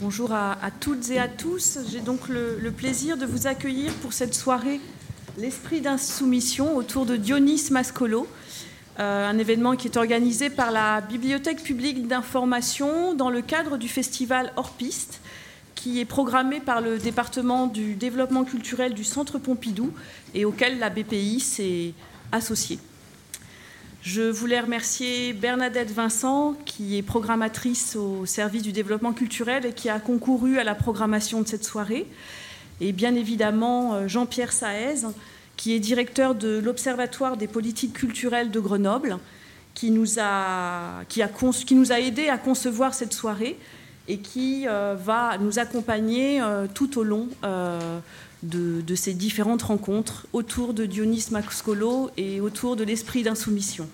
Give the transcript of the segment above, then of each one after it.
Bonjour à toutes et à tous. J'ai donc le plaisir de vous accueillir pour cette soirée L'Esprit d'insoumission autour de Dionys Mascolo, un événement qui est organisé par la Bibliothèque publique d'information dans le cadre du festival Hors Piste, qui est programmé par le département du développement culturel du Centre Pompidou et auquel la BPI s'est associée. Je voulais remercier Bernadette Vincent, qui est programmatrice au service du développement culturel et qui a concouru à la programmation de cette soirée. Et bien évidemment, Jean-Pierre Saez, qui est directeur de l'Observatoire des politiques culturelles de Grenoble, qui nous a aidés à concevoir cette soirée et qui va nous accompagner tout au long de ces différentes rencontres autour de Dionys Mascolo et autour de l'esprit d'insoumission.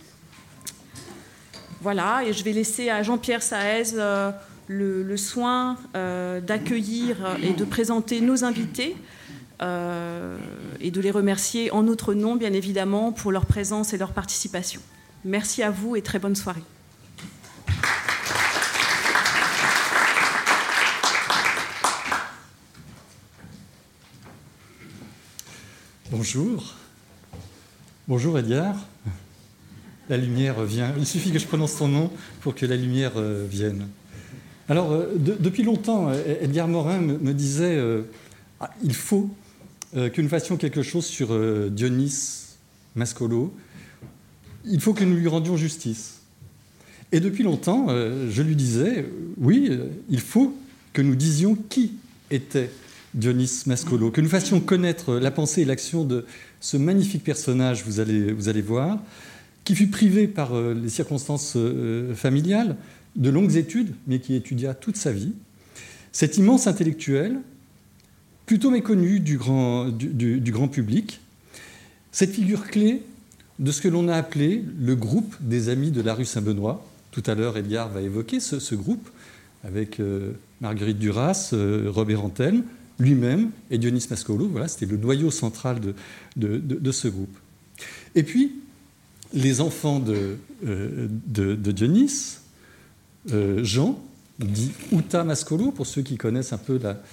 Voilà, et je vais laisser à Jean-Pierre Saez le soin d'accueillir et de présenter nos invités et de les remercier en notre nom, bien évidemment, pour leur présence et leur participation. Merci à vous et très bonne soirée. Bonjour. Bonjour Edgar. La lumière vient. Il suffit que je prononce ton nom pour que la lumière vienne. Alors, depuis longtemps, Edgar Morin me disait il faut que nous fassions quelque chose sur Dionys Mascolo. Il faut que nous lui rendions justice. Et depuis longtemps, je lui disais oui, il faut que nous disions qui était Dionys Mascolo, que nous fassions connaître la pensée et l'action de ce magnifique personnage, vous allez voir, qui fut privé par les circonstances familiales de longues études, mais qui étudia toute sa vie. Cet immense intellectuel, plutôt méconnu du grand public, cette figure clé de ce que l'on a appelé le groupe des Amis de la rue Saint-Benoît. Tout à l'heure, Edgar va évoquer ce groupe avec Marguerite Duras, Robert Antelme, lui-même et Dionys Mascolo. Voilà, c'était le noyau central de ce groupe. Et puis, les enfants de Dionys, Jean, dit Uta Mascolo, pour ceux qui connaissent un peu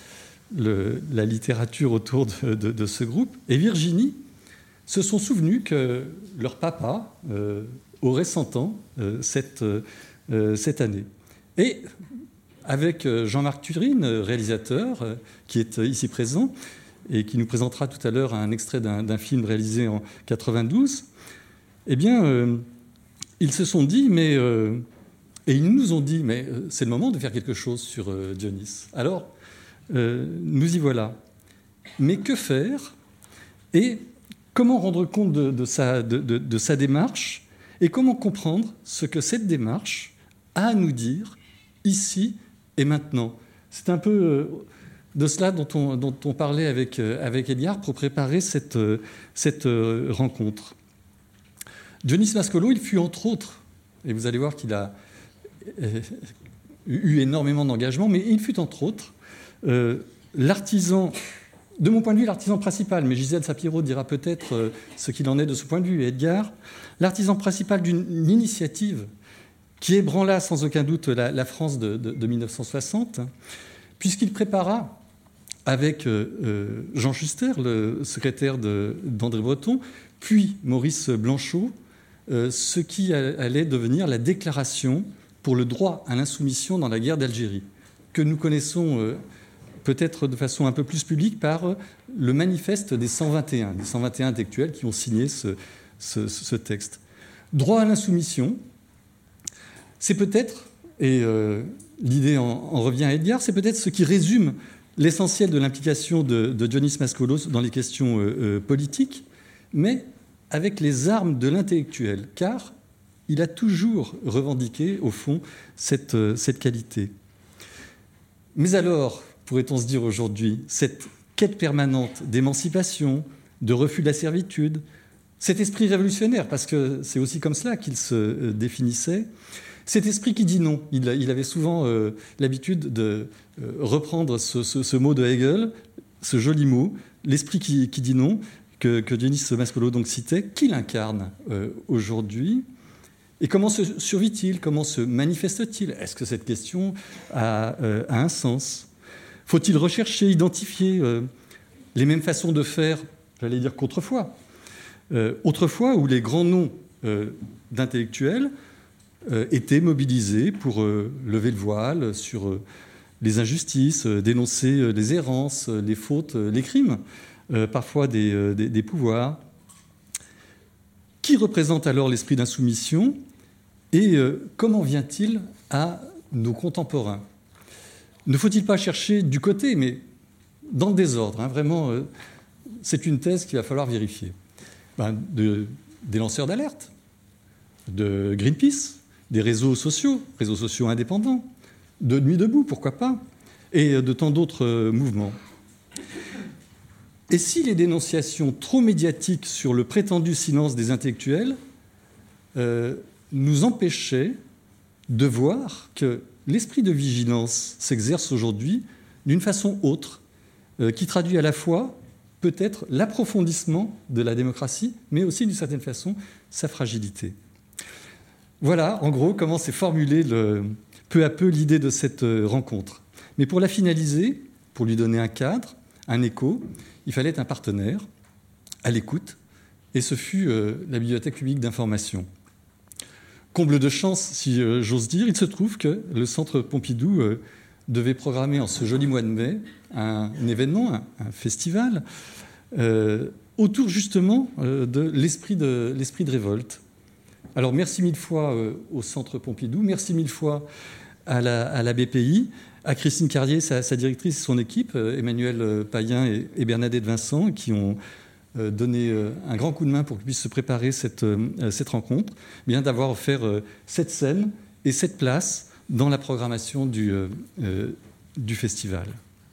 la littérature autour de ce groupe, et Virginie, se sont souvenus que leur papa aurait 100 ans cette année. Et avec Jean-Marc Turine, réalisateur, qui est ici présent et qui nous présentera tout à l'heure un extrait d'un film réalisé en 92, eh bien, ils se sont dit, et ils nous ont dit, mais c'est le moment de faire quelque chose sur Dionys. Alors, nous y voilà. Mais que faire et comment rendre compte de sa démarche et comment comprendre ce que cette démarche a à nous dire ici et maintenant. C'est un peu de cela dont on parlait avec Edgar pour préparer cette rencontre. Dionys Mascolo, il fut entre autres, et vous allez voir qu'il a eu énormément d'engagement, mais il fut entre autres l'artisan, de mon point de vue, l'artisan principal, mais Gisèle Sapiro dira peut-être ce qu'il en est de ce point de vue, et Edgar, l'artisan principal d'une initiative qui ébranla sans aucun doute la France de 1960, puisqu'il prépara avec Jean Schuster, le secrétaire d'André Breton, puis Maurice Blanchot, ce qui allait devenir la déclaration pour le droit à l'insoumission dans la guerre d'Algérie, que nous connaissons peut-être de façon un peu plus publique par le manifeste des 121 intellectuels qui ont signé ce texte. Droit à l'insoumission, c'est peut-être, et l'idée en revient à Edgar, c'est peut-être ce qui résume l'essentiel de l'implication de Dionys Mascolo dans les questions politiques, mais avec les armes de l'intellectuel, car il a toujours revendiqué, au fond, cette qualité. Mais alors, pourrait-on se dire aujourd'hui, cette quête permanente d'émancipation, de refus de la servitude, cet esprit révolutionnaire, parce que c'est aussi comme cela qu'il se définissait, cet esprit qui dit non. Il avait souvent l'habitude de reprendre ce mot de Hegel, ce joli mot, l'esprit qui dit non, que Dionys Mascolo donc citait, qu'il incarne aujourd'hui. Et comment se survit-il? Comment se manifeste-t-il? Est-ce que cette question a un sens? Faut-il rechercher, identifier les mêmes façons de faire, j'allais dire qu'autrefois? Autrefois, où les grands noms d'intellectuels étaient mobilisés pour lever le voile sur les injustices, dénoncer les errances, les fautes, les crimes, parfois des pouvoirs. Qui représente alors l'esprit d'insoumission et comment vient-il à nos contemporains? Ne faut-il pas chercher du côté, mais dans le désordre, hein, vraiment, c'est une thèse qu'il va falloir vérifier. Des lanceurs d'alerte, de Greenpeace, des réseaux sociaux indépendants, de Nuit debout, pourquoi pas, et de tant d'autres mouvements. Et si les dénonciations trop médiatiques sur le prétendu silence des intellectuels nous empêchaient de voir que l'esprit de vigilance s'exerce aujourd'hui d'une façon autre, qui traduit à la fois peut-être l'approfondissement de la démocratie, mais aussi d'une certaine façon sa fragilité. Voilà, en gros, comment s'est formulée peu à peu l'idée de cette rencontre. Mais pour la finaliser, pour lui donner un cadre, un écho, il fallait un partenaire à l'écoute, et ce fut la Bibliothèque publique d'information. Comble de chance, si j'ose dire, il se trouve que le Centre Pompidou devait programmer en ce joli mois de mai un événement, un festival, autour justement de l'esprit de révolte. Alors merci mille fois au Centre Pompidou, merci mille fois à la BPI, à Christine Carrier, sa directrice et son équipe, Emmanuel Payen et Bernadette Vincent, qui ont donné un grand coup de main pour qu'ils puissent se préparer cette rencontre, bien d'avoir offert cette scène et cette place dans la programmation du festival.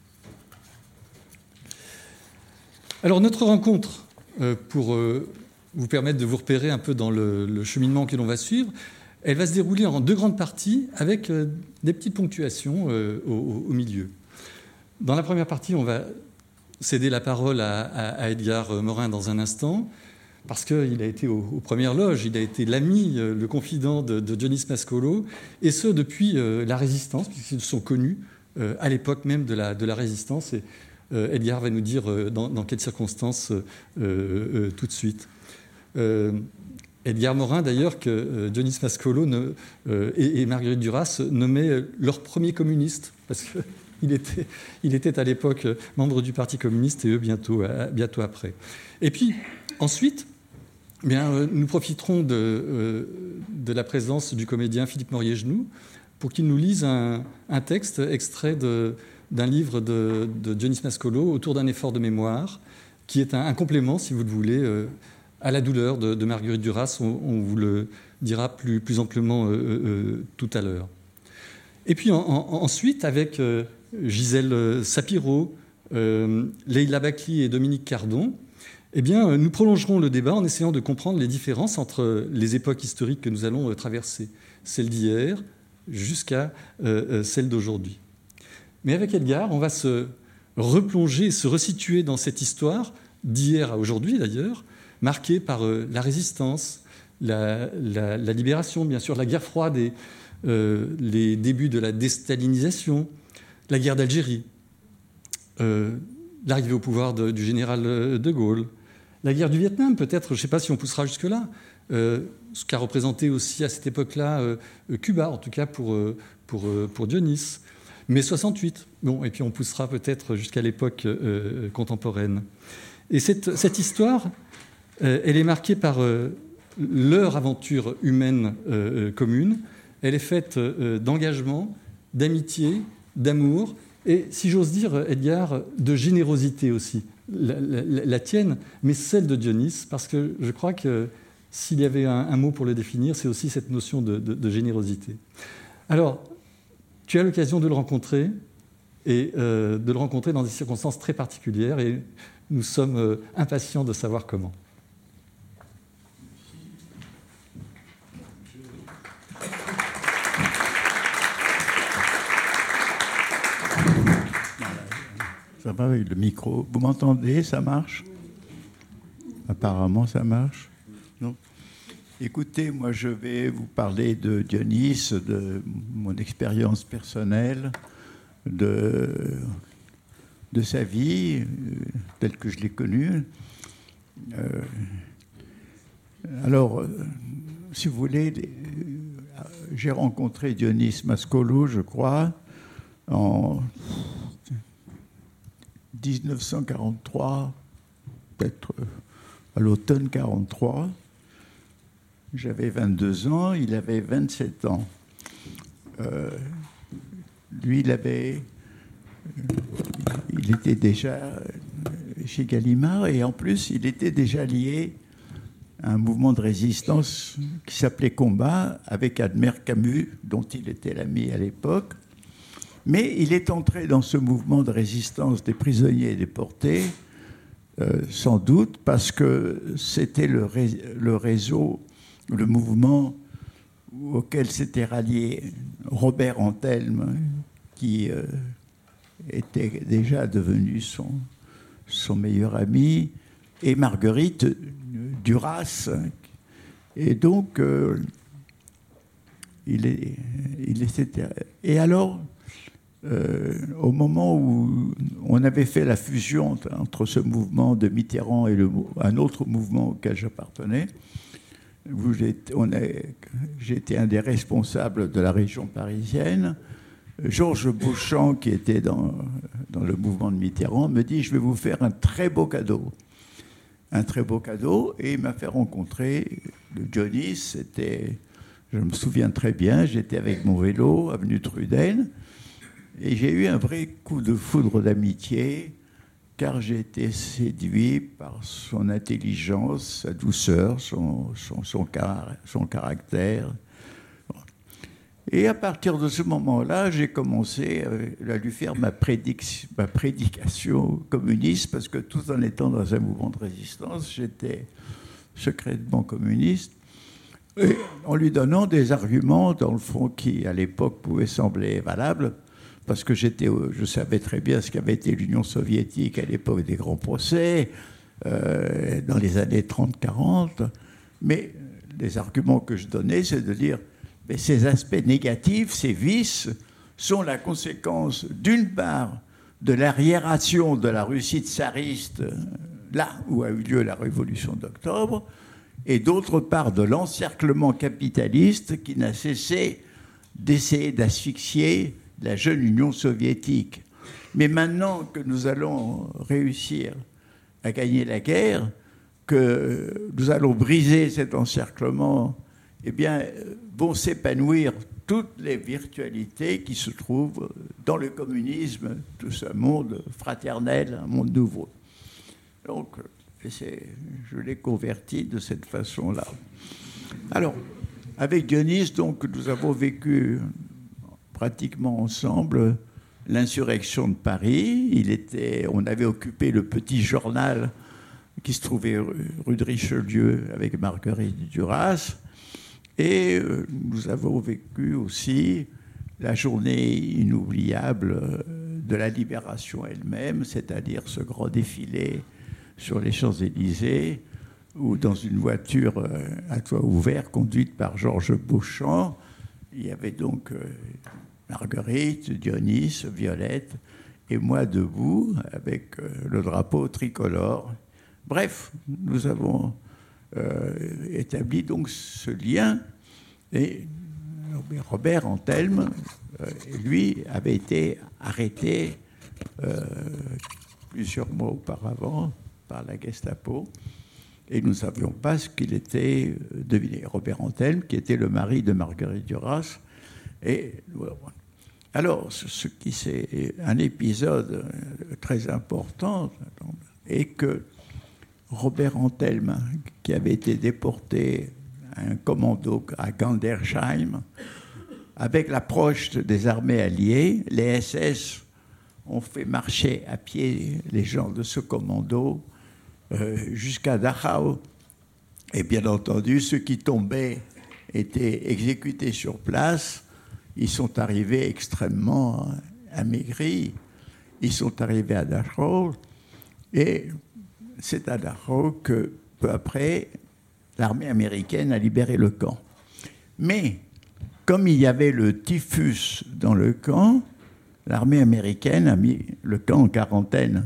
Alors notre rencontre, pour vous permettre de vous repérer un peu dans le cheminement que l'on va suivre, elle va se dérouler en deux grandes parties avec des petites ponctuations au milieu. Dans la première partie, on va céder la parole à Edgar Morin dans un instant, parce qu'il a été aux premières loges, il a été l'ami, le confident de Dionys Mascolo, et ce depuis la Résistance, puisqu'ils se sont connus à l'époque même de la Résistance. Et Edgar va nous dire dans quelles circonstances tout de suite. Edgar Morin, d'ailleurs, que Dionys Mascolo et Marguerite Duras nommaient leur premier communiste, parce qu'il était à l'époque membre du Parti communiste et eux bientôt après. Et puis, ensuite, nous profiterons de la présence du comédien Philippe Morier-Genoux pour qu'il nous lise un texte extrait d'un livre de Dionys Mascolo autour d'un effort de mémoire, qui est un complément, si vous le voulez, à la douleur de Marguerite Duras. On vous le dira plus amplement tout à l'heure. Et puis ensuite, avec Gisèle Sapiro, Leïla Bakli et Dominique Cardon, nous prolongerons le débat en essayant de comprendre les différences entre les époques historiques que nous allons traverser, celle d'hier jusqu'à celle d'aujourd'hui. Mais avec Edgar, on va se replonger, se resituer dans cette histoire, d'hier à aujourd'hui d'ailleurs, marquée par la résistance, la libération, bien sûr, la guerre froide et les débuts de la déstalinisation, la guerre d'Algérie, l'arrivée au pouvoir du général de Gaulle, la guerre du Vietnam, peut-être, je ne sais pas si on poussera jusque-là, ce qu'a représenté aussi à cette époque-là Cuba, en tout cas pour Dionys. Mais 68, bon, et puis on poussera peut-être jusqu'à l'époque contemporaine. Et cette histoire, elle est marquée par leur aventure humaine commune. Elle est faite d'engagement, d'amitié, d'amour, et si j'ose dire, Edgar, de générosité aussi. La tienne, mais celle de Dionys, parce que je crois que s'il y avait un mot pour le définir, c'est aussi cette notion de générosité. Alors, tu as l'occasion de le rencontrer, et de le rencontrer dans des circonstances très particulières, et nous sommes impatients de savoir comment. Ça va avec le micro. Vous m'entendez? Ça marche? Apparemment, ça marche. Non. Écoutez, moi je vais vous parler de Dionys, de mon expérience personnelle, de sa vie, telle que je l'ai connue. Alors, si vous voulez, j'ai rencontré Dionys Mascolo, je crois, en 1943, peut-être à l'automne 43. J'avais 22 ans, il avait 27 ans. Lui, il était déjà chez Gallimard et en plus, il était déjà lié à un mouvement de résistance qui s'appelait Combat avec Admer Camus, dont il était l'ami à l'époque. Mais il est entré dans ce mouvement de résistance des prisonniers déportés, sans doute parce que c'était le réseau, le mouvement auquel s'était rallié Robert Antelme, qui était déjà devenu son meilleur ami, et Marguerite Duras. Et donc, Et alors, au moment où on avait fait la fusion entre ce mouvement de Mitterrand et un autre mouvement auquel j'appartenais, j'étais un des responsables de la région parisienne. Georges Beauchamp, qui était dans le mouvement de Mitterrand, me dit « Je vais vous faire un très beau cadeau ». Un très beau cadeau, et il m'a fait rencontrer Dionys. Je me souviens très bien, j'étais avec mon vélo, avenue Truden, et j'ai eu un vrai coup de foudre d'amitié, car j'ai été séduit par son intelligence, sa douceur, son caractère. Et à partir de ce moment-là, j'ai commencé à lui faire ma prédication communiste, parce que tout en étant dans un mouvement de résistance, j'étais secrètement communiste, et en lui donnant des arguments, dans le fond, qui à l'époque pouvaient sembler valables, parce que je savais très bien ce qu'avait été l'Union soviétique à l'époque des grands procès, dans les années 30-40, mais les arguments que je donnais, c'est de dire mais ces aspects négatifs, ces vices, sont la conséquence, d'une part, de l'arriération de la Russie tsariste, là où a eu lieu la révolution d'octobre, et d'autre part, de l'encerclement capitaliste qui n'a cessé d'essayer d'asphyxier la jeune Union soviétique. Mais maintenant que nous allons réussir à gagner la guerre, que nous allons briser cet encerclement, eh bien, vont s'épanouir toutes les virtualités qui se trouvent dans le communisme, tout ce monde fraternel, un monde nouveau. Donc, je l'ai converti de cette façon-là. Alors, avec Dionys, donc, nous avons vécu pratiquement ensemble l'insurrection de Paris. On avait occupé le petit journal qui se trouvait rue de Richelieu avec Marguerite Duras. Et nous avons vécu aussi la journée inoubliable de la libération elle-même, c'est-à-dire ce grand défilé sur les Champs-Élysées, où dans une voiture à toit ouvert conduite par Georges Beauchamp, il y avait donc Marguerite, Dionys, Violette et moi debout avec le drapeau tricolore. Bref, nous avons établi donc ce lien, et Robert Antelme, lui, avait été arrêté plusieurs mois auparavant par la Gestapo, et nous ne savions pas ce qu'il était devenu. Robert Antelme, qui était le mari de Marguerite Duras. Et alors, c'est un épisode très important, est que Robert Antelme, qui avait été déporté à un commando à Gandersheim, avec l'approche des armées alliées, les SS ont fait marcher à pied les gens de ce commando jusqu'à Dachau. Et bien entendu, ceux qui tombaient étaient exécutés sur place. Ils sont arrivés extrêmement amaigris. Ils sont arrivés à Dachau et c'est à Dachau que, peu après, l'armée américaine a libéré le camp. Mais, comme il y avait le typhus dans le camp, l'armée américaine a mis le camp en quarantaine.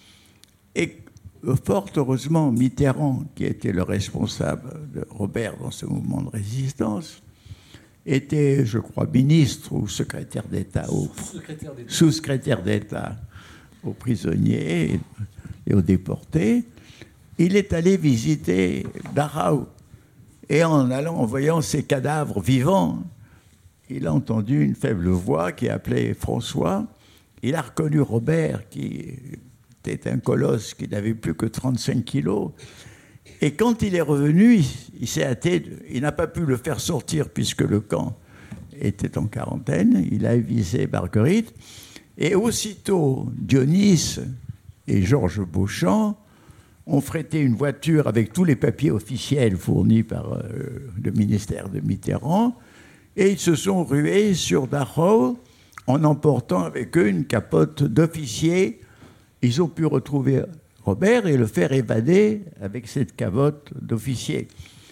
Et fort heureusement, Mitterrand, qui était le responsable de Robert dans ce mouvement de résistance, était, je crois, ministre ou secrétaire d'État, sous-secrétaire d'État aux prisonniers et aux déportés. Il est allé visiter Dachau. Et en voyant ces cadavres vivants, il a entendu une faible voix qui appelait François. Il a reconnu Robert, qui était un colosse qui n'avait plus que 35 kilos. Et quand il est revenu, il s'est hâté. Il n'a pas pu le faire sortir puisque le camp était en quarantaine. Il a avisé Marguerite. Et aussitôt, Dionys et Georges Beauchamp ont frété une voiture avec tous les papiers officiels fournis par le ministère de Mitterrand. Et ils se sont rués sur Dachau en emportant avec eux une capote d'officier. Ils ont pu retrouver Robert et le faire évader avec cette capote d'officier.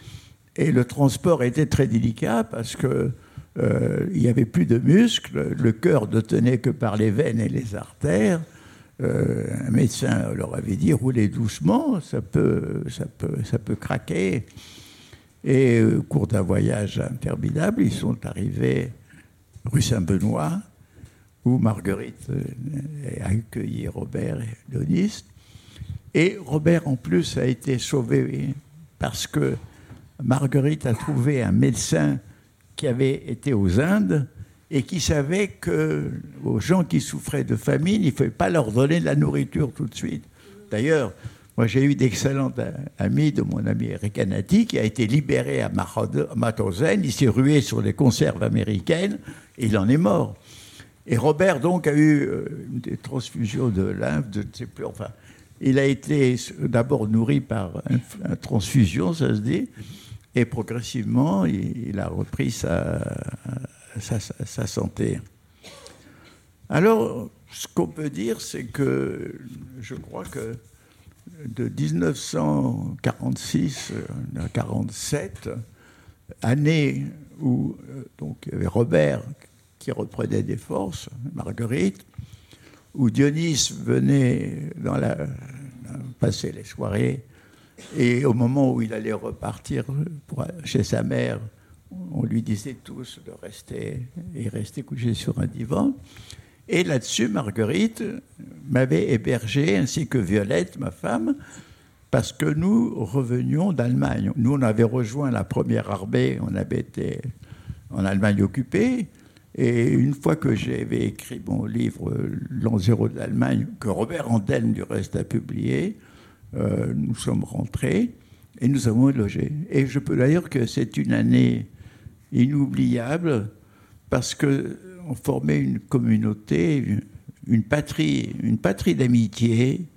Et le transport était très délicat parce que il n'y avait plus de muscles, le cœur ne tenait que par les veines et les artères. Un médecin leur avait dit roulez doucement, ça peut craquer. Et au cours d'un voyage interminable, ils sont arrivés rue Saint-Benoît, où Marguerite a accueilli Robert et Dionys. Et Robert, en plus, a été sauvé parce que Marguerite a trouvé un médecin qui avait été aux Indes et qui savait qu'aux gens qui souffraient de famine, il ne fallait pas leur donner de la nourriture tout de suite. D'ailleurs, moi j'ai eu d'excellents amis de mon ami Eric Anati qui a été libéré à Mauthausen, il s'est rué sur les conserves américaines et il en est mort. Et Robert donc a eu des transfusions de lymphe, de ne sais plus, enfin, il a été d'abord nourri par une transfusion, ça se dit, et progressivement il a repris sa santé. Alors, ce qu'on peut dire, c'est que je crois que de 1946 à 1947, année où donc, il y avait Robert qui reprenait des forces, Marguerite, où Dionys venait passer les soirées, et au moment où il allait repartir chez sa mère, on lui disait tous de rester couché sur un divan. Et là-dessus, Marguerite m'avait hébergé, ainsi que Violette, ma femme, parce que nous revenions d'Allemagne. Nous, on avait rejoint la première armée, on avait été en Allemagne occupée, et une fois que j'avais écrit mon livre « L'an zéro de l'Allemagne », que Robert Andelme, du reste, a publié, nous sommes rentrés et nous avons logé. Et je peux dire que c'est une année inoubliable parce qu'on formait une communauté, une patrie d'amitié.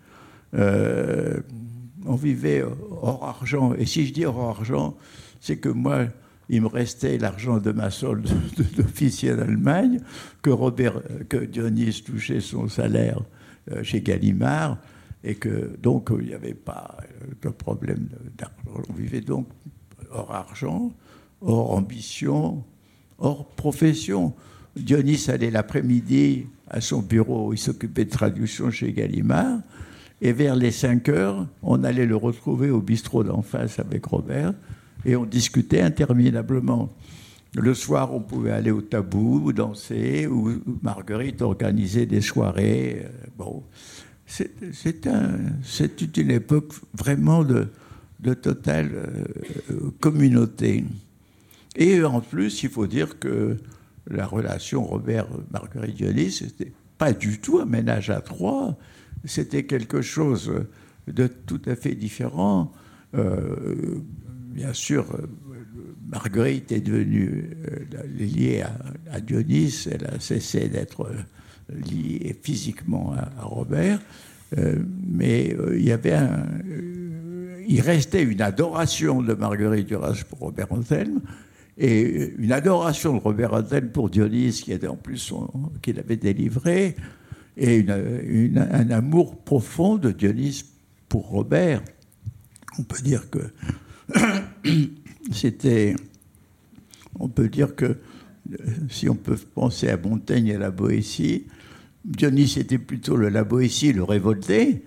On vivait hors argent. Et si je dis hors argent, c'est que moi, il me restait l'argent de ma solde d'officier d'Allemagne, que Dionys touchait son salaire chez Gallimard, et que donc il n'y avait pas de problème d'argent. On vivait donc hors argent, hors ambition, hors profession. Dionys allait l'après-midi à son bureau, il s'occupait de traduction chez Gallimard, et vers les 5 heures, on allait le retrouver au bistrot d'en face avec Robert, et on discutait interminablement. Le soir, on pouvait aller au Tabou, ou danser, ou Marguerite organisait des soirées. Bon, c'était une époque vraiment de totale communauté. Et en plus, il faut dire que la relation Robert-Marguerite-Dionys, c'était pas du tout un ménage à trois, c'était quelque chose de tout à fait différent. Bien sûr, Marguerite est devenue liée à Dionys, elle a cessé d'être liée physiquement à Robert, mais il restait une adoration de Marguerite Duras pour Robert Andelme, et une adoration de Robert Andelme pour Dionys, qui était en plus qu'il avait délivré, et un amour profond de Dionys pour Robert. On peut dire que c'était, on peut dire que, si on peut penser à Montaigne et à la Boétie, Dionys était plutôt la Boétie, le révolté,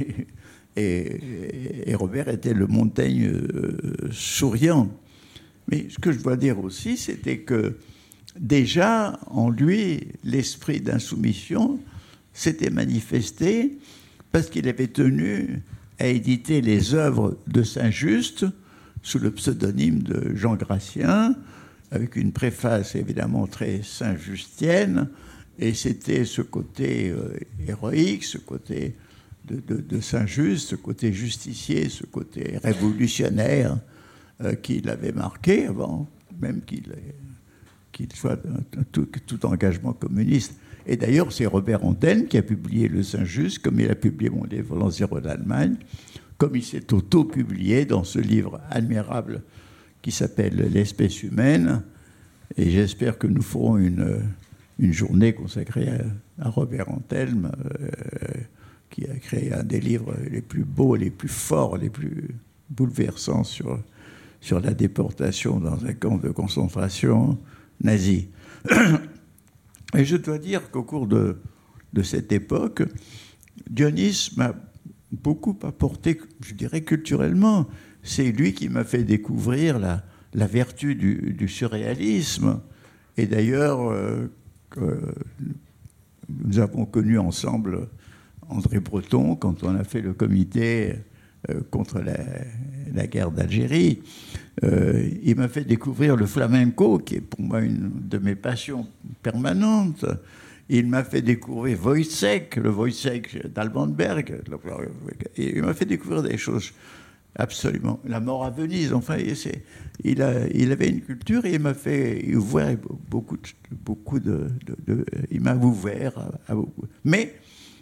et Robert était le Montaigne souriant. Mais ce que je dois dire aussi, c'était que déjà, en lui, l'esprit d'insoumission s'était manifesté parce qu'il avait tenu à éditer les œuvres de Saint-Just sous le pseudonyme de Jean Gratien, avec une préface évidemment très saint-justienne, et c'était ce côté héroïque, ce côté de Saint-Just, ce côté justicier, ce côté révolutionnaire qui l'avait marqué avant même qu'il soit tout engagement communiste. Et d'ailleurs, c'est Robert Antelme qui a publié le Saint-Just, comme il a publié Mon dévolant zéro d'Allemagne, comme il s'est auto-publié dans ce livre admirable qui s'appelle L'espèce humaine. Et j'espère que nous ferons une journée consacrée à Robert Antelme, qui a créé un des livres les plus beaux, les plus forts, les plus bouleversants sur la déportation dans un camp de concentration nazi. Et je dois dire qu'au cours de cette époque, Dionys m'a beaucoup apporté, je dirais culturellement. C'est lui qui m'a fait découvrir la vertu du surréalisme. Et d'ailleurs, nous avons connu ensemble André Breton quand on a fait le comité contre la guerre d'Algérie. Il m'a fait découvrir le flamenco, qui est pour moi une de mes passions permanentes. Il m'a fait découvrir Wojciech, le Wojciech d'Alban Berg. Il m'a fait découvrir des choses absolument. La mort à Venise, enfin, il avait une culture et il m'a fait ouvrir beaucoup de il m'a ouvert à beaucoup. Mais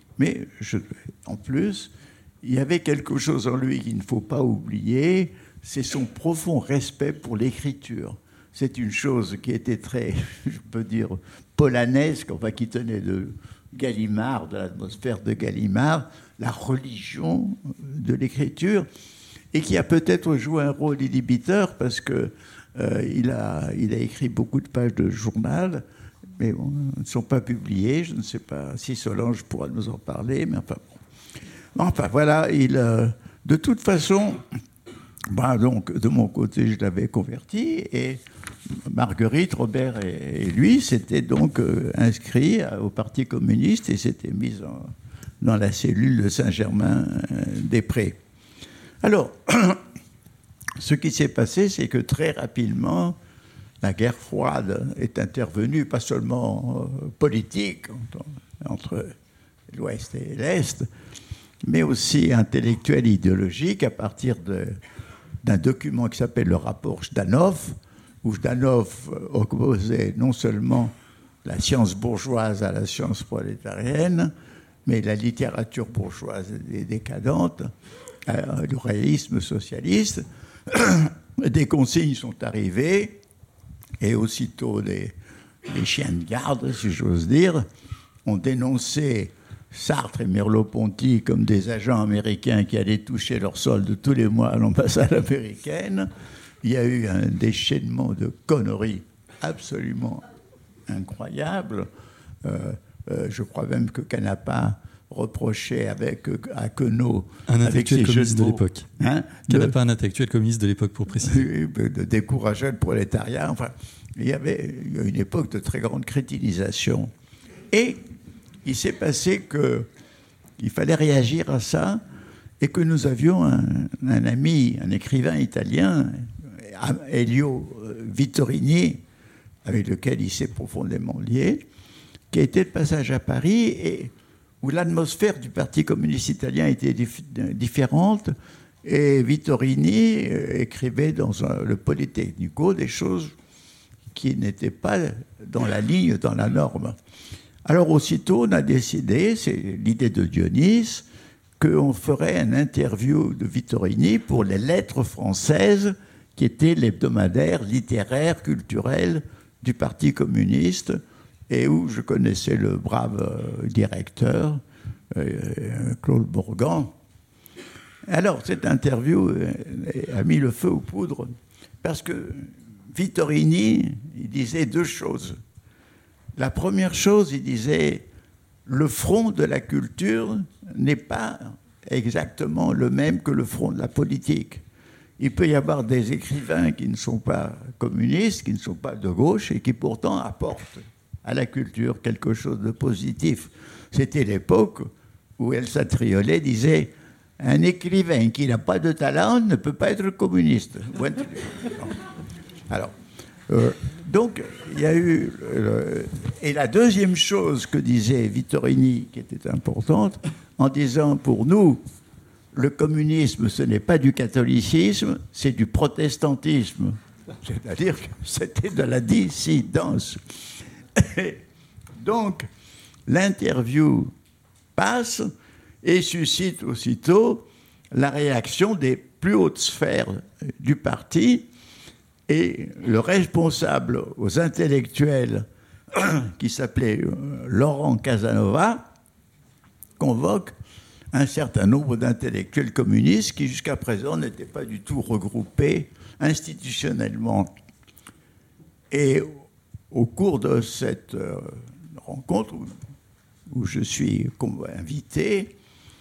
en plus, il y avait quelque chose en lui qu'il ne faut pas oublier, c'est son profond respect pour l'écriture. C'est une chose qui était très, je peux dire, polanesque, enfin qui tenait de Gallimard, de l'atmosphère de Gallimard, la religion de l'écriture, et qui a peut-être joué un rôle inhibiteur parce que il a écrit beaucoup de pages de journal, mais bon, ne sont pas publiées. Je ne sais pas si Solange pourra nous en parler, mais enfin bon. Enfin voilà, de toute façon, donc de mon côté, je l'avais converti, et Marguerite, Robert et lui s'étaient donc inscrits au Parti communiste et s'étaient mis dans la cellule de Saint-Germain-des-Prés. Alors, ce qui s'est passé, c'est que très rapidement, la guerre froide est intervenue, pas seulement politique entre l'Ouest et l'Est, mais aussi intellectuelle, idéologique, à partir d'un document qui s'appelle le rapport Zhdanov, où Zhdanov opposait non seulement la science bourgeoise à la science prolétarienne, mais la littérature bourgeoise et décadente, le réalisme socialiste. Des consignes sont arrivées, et aussitôt les chiens de garde, si j'ose dire, ont dénoncé Sartre et Merleau-Ponty comme des agents américains qui allaient toucher leur solde tous les mois à l'ambassade américaine. Il y a eu un déchaînement de conneries absolument incroyable. Je crois même que Canapa reprochait à Queneau, un avec ses intellectuel jeux communiste de de mots, l'époque. Canapa, un intellectuel communiste de l'époque, pour préciser. de décourager le prolétariat. Enfin, il y a une époque de très grande crétinisation. Et il s'est passé qu'il fallait réagir à ça, et que nous avions un ami, un écrivain italien, Elio Vittorini, avec lequel il s'est profondément lié, qui était de passage à Paris, et où l'atmosphère du Parti communiste italien était différente, et Vittorini écrivait dans le Politecnico des choses qui n'étaient pas dans la ligne, dans la norme. Alors aussitôt, on a décidé, c'est l'idée de Dionys, qu'on ferait une interview de Vittorini pour les Lettres françaises, qui étaient l'hebdomadaire littéraire, culturel du Parti communiste, et où je connaissais le brave directeur, Claude Bourgan. Alors, cette interview a mis le feu aux poudres parce que Vittorini, il disait deux choses. La première chose, il disait le front de la culture n'est pas exactement le même que le front de la politique. Il peut y avoir des écrivains qui ne sont pas communistes, qui ne sont pas de gauche et qui pourtant apportent à la culture quelque chose de positif. C'était l'époque où Elsa Triolet disait « Un écrivain qui n'a pas de talent ne peut pas être communiste ». Alors, donc, il y a eu... et la deuxième chose que disait Vittorini, qui était importante, en disant pour nous, le communisme, ce n'est pas du catholicisme, c'est du protestantisme. C'est-à-dire que c'était de la dissidence. Et donc, l'interview passe et suscite aussitôt la réaction des plus hautes sphères du parti. Et le responsable aux intellectuels, qui s'appelait Laurent Casanova, convoque un certain nombre d'intellectuels communistes qui, jusqu'à présent, n'étaient pas du tout regroupés institutionnellement. Et au cours de cette rencontre, où je suis invité,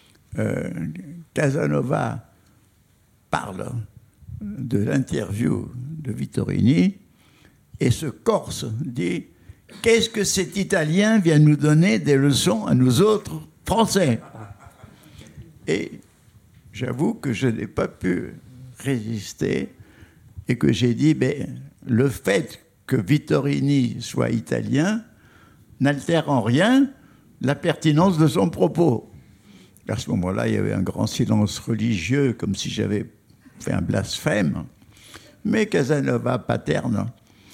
Casanova parle de l'interview de Vittorini et ce Corse dit « Qu'est-ce que cet Italien vient nous donner des leçons à nous autres Français ?» Et j'avoue que je n'ai pas pu résister et que j'ai dit « Le fait que Vittorini soit italien n'altère en rien la pertinence de son propos. » À ce moment-là, il y avait un grand silence religieux, comme si j'avais fait un blasphème. Mais Casanova paterne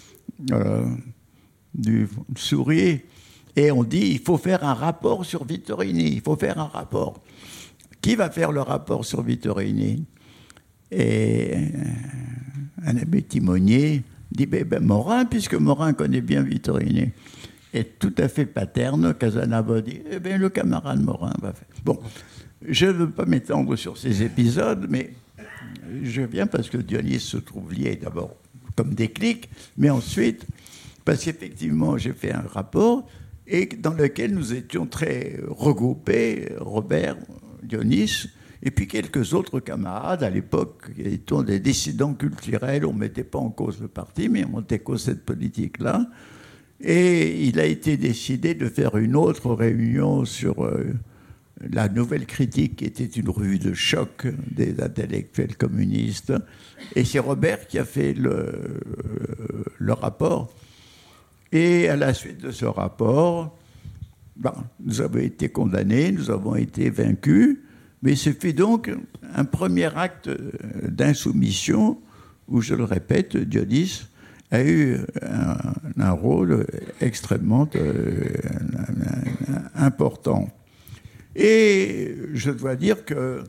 du sourit et on dit il faut faire un rapport sur Vittorini, il faut faire un rapport. Qui va faire le rapport sur Vittorini? Et un abbé timonier dit Morin, puisque Morin connaît bien Vittorini. Et tout à fait paterne, Casanova dit le camarade Morin va faire. Bon, je ne veux pas m'étendre sur ces épisodes, mais je viens parce que Dionys se trouve lié d'abord comme déclic, mais ensuite parce qu'effectivement j'ai fait un rapport et dans lequel nous étions très regroupés, Robert, Dionys, et puis quelques autres camarades à l'époque qui étaient des dissidents culturels. On ne mettait pas en cause le parti, mais on mettait en cause cette politique-là. Et il a été décidé de faire une autre réunion sur la Nouvelle Critique, qui était une revue de choc des intellectuels communistes. Et c'est Robert qui a fait le rapport. Et à la suite de ce rapport, nous avons été condamnés, nous avons été vaincus, mais ce fut donc un premier acte d'insoumission où, je le répète, Dionys a eu un rôle extrêmement important. Et je dois dire que,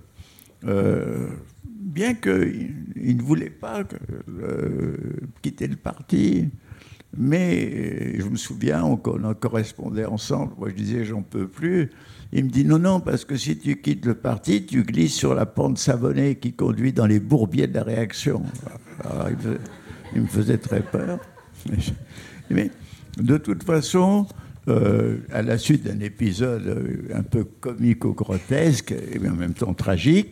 bien qu'il ne voulait pas quitter le parti, mais je me souviens, on correspondait ensemble, moi je disais j'en peux plus, il me dit non, parce que si tu quittes le parti, tu glisses sur la pente savonnée qui conduit dans les bourbiers de la réaction. Alors, il me faisait très peur. Mais de toute façon, à la suite d'un épisode un peu comico-grotesque, et en même temps tragique,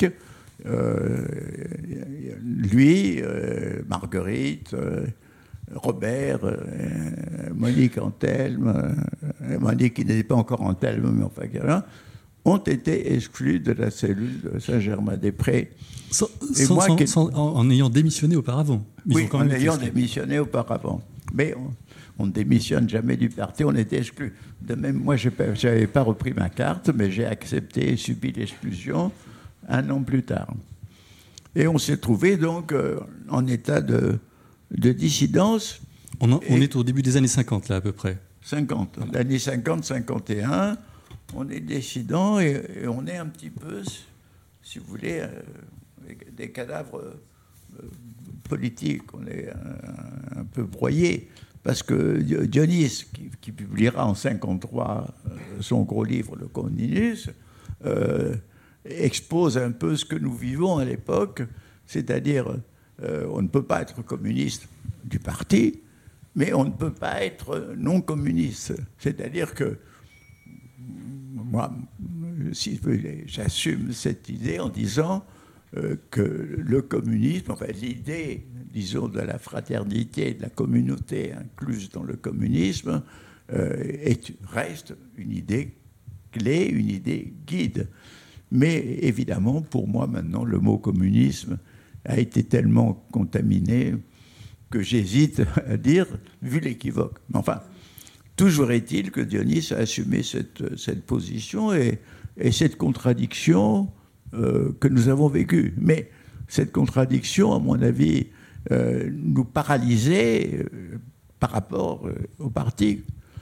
lui, Marguerite, Robert, Monique Antelme, Monique qui n'était pas encore Antelme, mais enfin, ont été exclus de la cellule de Saint-Germain-des-Prés. En ayant démissionné auparavant. Oui, en ayant démissionné auparavant. Mais on ne démissionne jamais du parti, on était exclus. De même, moi, je n'avais pas repris ma carte, mais j'ai accepté et subi l'exclusion un an plus tard. Et on s'est trouvé donc en état de dissidence. On est au début des années 50, là, à peu près. 50. L'année 50, 51, on est dissident et on est un petit peu, si vous voulez, des cadavres politiques. On est un peu broyés. Parce que Dionys, qui publiera en 53 son gros livre, Le Communisme, expose un peu ce que nous vivons à l'époque, c'est-à-dire on ne peut pas être communiste du parti, mais on ne peut pas être non communiste. C'est-à-dire que moi, si vous voulez, j'assume cette idée en disant que le communisme, enfin l'idée, disons, de la fraternité, de la communauté incluse dans le communisme, reste une idée clé, une idée guide. Mais évidemment, pour moi, maintenant, le mot communisme a été tellement contaminé que j'hésite à dire, vu l'équivoque. Mais enfin, toujours est-il que Dionys a assumé cette position et cette contradiction que nous avons vécue. Mais cette contradiction, à mon avis, nous paralysait par rapport au parti.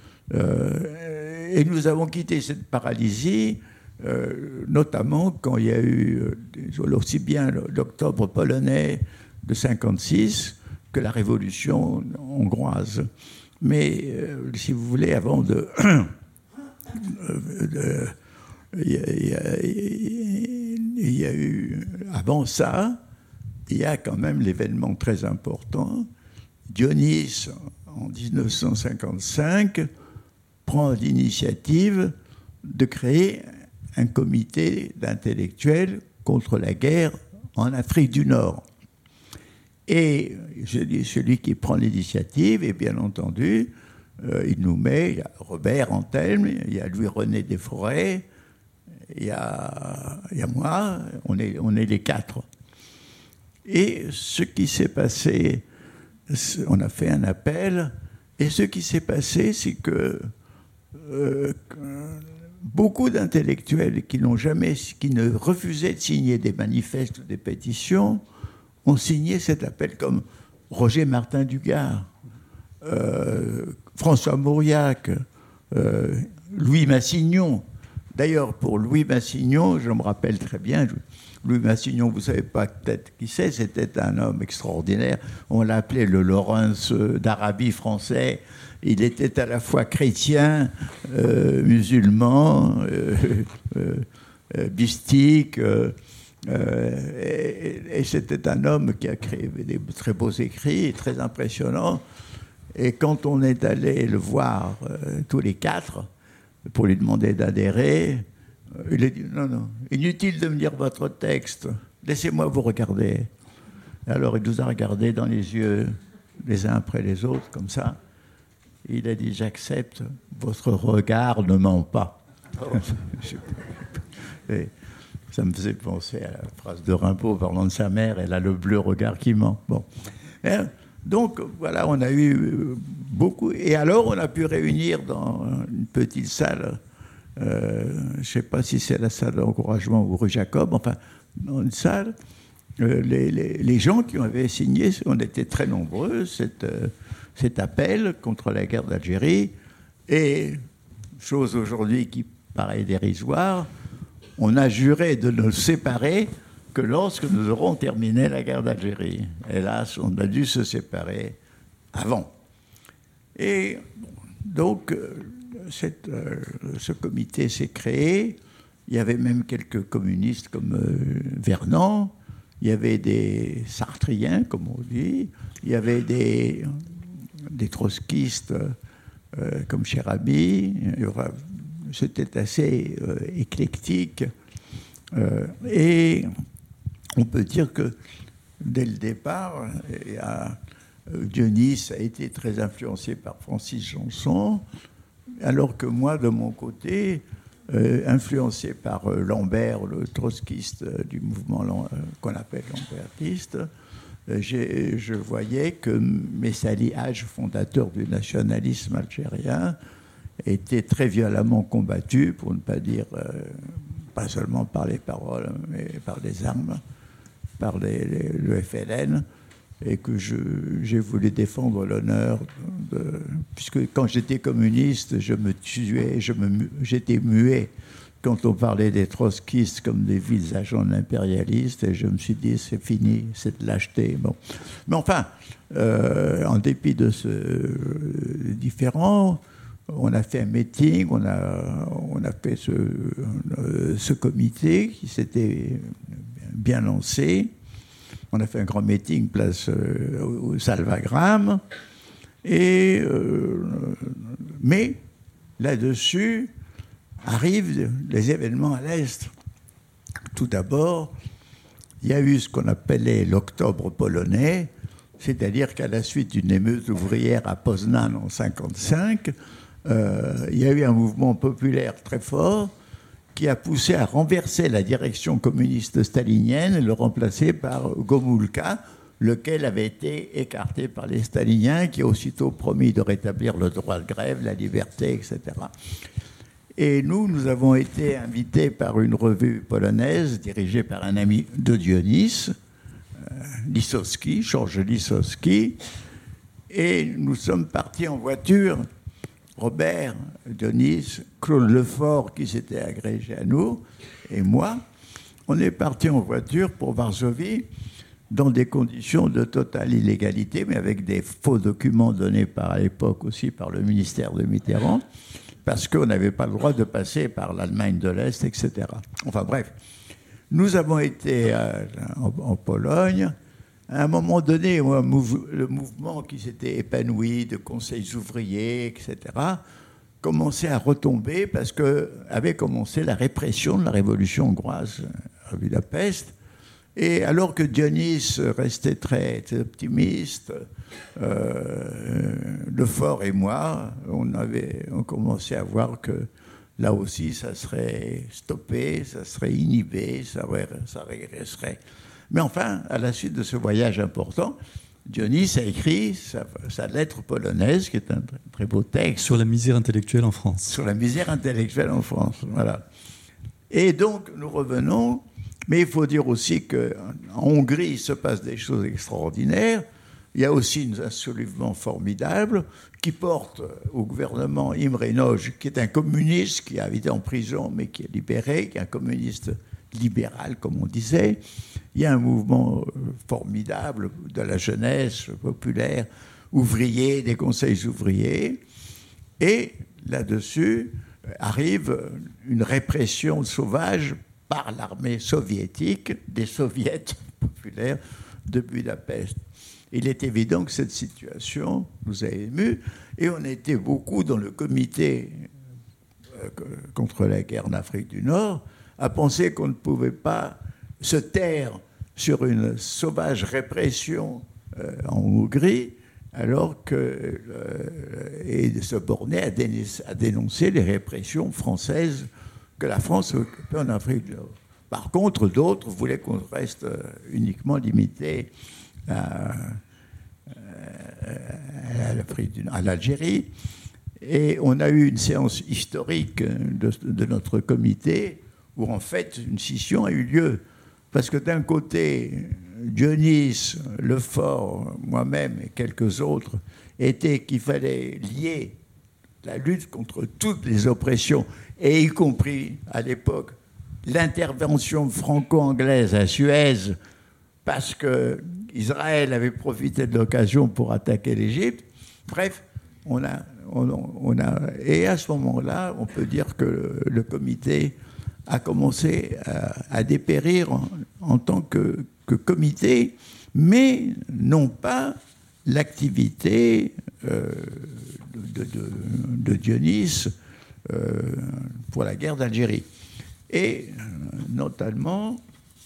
Et nous avons quitté cette paralysie, notamment quand il y a eu aussi bien l'octobre polonais de 1956 que la révolution hongroise. Mais si vous voulez, avant de... il y a eu... Avant ça, il y a quand même l'événement très important. Dionys, en 1955, prend l'initiative de créer un comité d'intellectuels contre la guerre en Afrique du Nord. Et je dis, celui qui prend l'initiative, et bien entendu, il nous met, il y a Robert Antelme, il y a Louis-René Desforêts, il y a moi, on est les quatre. Et ce qui s'est passé, on a fait un appel, et ce qui s'est passé, c'est que beaucoup d'intellectuels qui ne refusaient de signer des manifestes ou des pétitions, ont signé cet appel, comme Roger Martin Dugard, François Mauriac, Louis Massignon. D'ailleurs, pour Louis Massignon, je me rappelle très bien, Louis Massignon, vous ne savez pas peut-être qui c'est, c'était un homme extraordinaire. On l'appelait le Laurens d'Arabie français. Il était à la fois chrétien, musulman, mystique, et c'était un homme qui a créé des très beaux écrits, très impressionnants. Et quand on est allé le voir tous les quatre pour lui demander d'adhérer, il a dit non, inutile de me lire votre texte, laissez-moi vous regarder. Alors il nous a regardés dans les yeux les uns après les autres, comme ça. Il a dit j'accepte, votre regard ne ment pas. Et ça me faisait penser à la phrase de Rimbaud parlant de sa mère, elle a le bleu regard qui ment. Bon. Et donc voilà, on a eu beaucoup. Et alors on a pu réunir dans une petite salle, je ne sais pas si c'est la salle d'encouragement ou rue Jacob, enfin dans une salle, les gens qui avaient signé, on était très nombreux, cet appel contre la guerre d'Algérie. Et chose aujourd'hui qui paraît dérisoire, on a juré de nous séparer que lorsque nous aurons terminé la guerre d'Algérie. Hélas, on a dû se séparer avant. Et donc, ce comité s'est créé. Il y avait même quelques communistes comme Vernant. Il y avait des sartriens, comme on dit. Il y avait des trotskistes comme Cherami. C'était assez éclectique. Et on peut dire que dès le départ, Dionys a été très influencé par Francis Janson, alors que moi, de mon côté, influencé par Lambert, le trotskiste du mouvement qu'on appelle lambertiste, je voyais que Messali Hadj, fondateur du nationalisme algérien, était très violemment combattu, pour ne pas dire, pas seulement par les paroles, mais par les armes, par le FLN, et que j'ai voulu défendre l'honneur, puisque quand j'étais communiste, je me tuais, j'étais muet quand on parlait des trotskistes comme des vils agents impérialistes, et je me suis dit, c'est fini, cette lâcheté. Bon. Mais enfin, en dépit de ce différend, on a fait un meeting, on a fait ce comité qui s'était bien lancé. On a fait un grand meeting place au Salvagram. Mais là-dessus arrivent les événements à l'Est. Tout d'abord, il y a eu ce qu'on appelait l'Octobre polonais, c'est-à-dire qu'à la suite d'une émeute ouvrière à Poznan en 1955, il y a eu un mouvement populaire très fort qui a poussé à renverser la direction communiste stalinienne et le remplacer par Gomulka, lequel avait été écarté par les staliniens, qui a aussitôt promis de rétablir le droit de grève, la liberté, etc. Et nous avons été invités par une revue polonaise dirigée par un ami de Dionis, Lissowski, Georges Lissowski, et nous sommes partis en voiture, Robert, Dionis, Claude Lefort qui s'était agrégé à nous, et moi. On est partis en voiture pour Varsovie dans des conditions de totale illégalité, mais avec des faux documents donnés à l'époque aussi par le ministère de Mitterrand, parce qu'on n'avait pas le droit de passer par l'Allemagne de l'Est, etc. Enfin bref, nous avons été en Pologne. À un moment donné, le mouvement qui s'était épanoui de conseils ouvriers, etc., commençait à retomber parce qu'avait commencé la répression de la révolution hongroise à Budapest. Et alors que Dionis restait très optimiste, Lefort et moi, on commençait à voir que là aussi, ça serait stoppé, ça serait inhibé, ça régresserait. Mais enfin, à la suite de ce voyage important, Dionis a écrit sa lettre polonaise, qui est un très beau texte. Sur la misère intellectuelle en France. Sur la misère intellectuelle en France, voilà. Et donc, nous revenons, mais il faut dire aussi qu'en Hongrie, il se passe des choses extraordinaires. Il y a aussi un soulèvement formidable qui porte au gouvernement Imre Nagy, qui est un communiste qui a été en prison, mais qui est libéré, qui est un communiste libéral, comme on disait. Il y a un mouvement formidable de la jeunesse populaire, ouvrier, des conseils ouvriers. Et là-dessus arrive une répression sauvage par l'armée soviétique, des soviets populaires de Budapest. Il est évident que cette situation nous a émus, et on était beaucoup dans le comité contre la guerre en Afrique du Nord à penser qu'on ne pouvait pas se taire sur une sauvage répression en Hongrie, alors que et de se borner à dénoncer les répressions françaises que la France occupait en Afrique du Nord. Par contre, d'autres voulaient qu'on reste uniquement limité à l'Algérie. Et on a eu une séance historique de notre comité où, en fait, une scission a eu lieu. Parce que d'un côté, Dionis, Lefort, moi-même et quelques autres étaient qu'il fallait lier la lutte contre toutes les oppressions, et y compris, à l'époque, l'intervention franco-anglaise à Suez, parce qu'Israël avait profité de l'occasion pour attaquer l'Égypte. Bref, et à ce moment-là, on peut dire que le comité a commencé à dépérir en tant que comité, mais non pas l'activité de Dionis pour la guerre d'Algérie. Et notamment,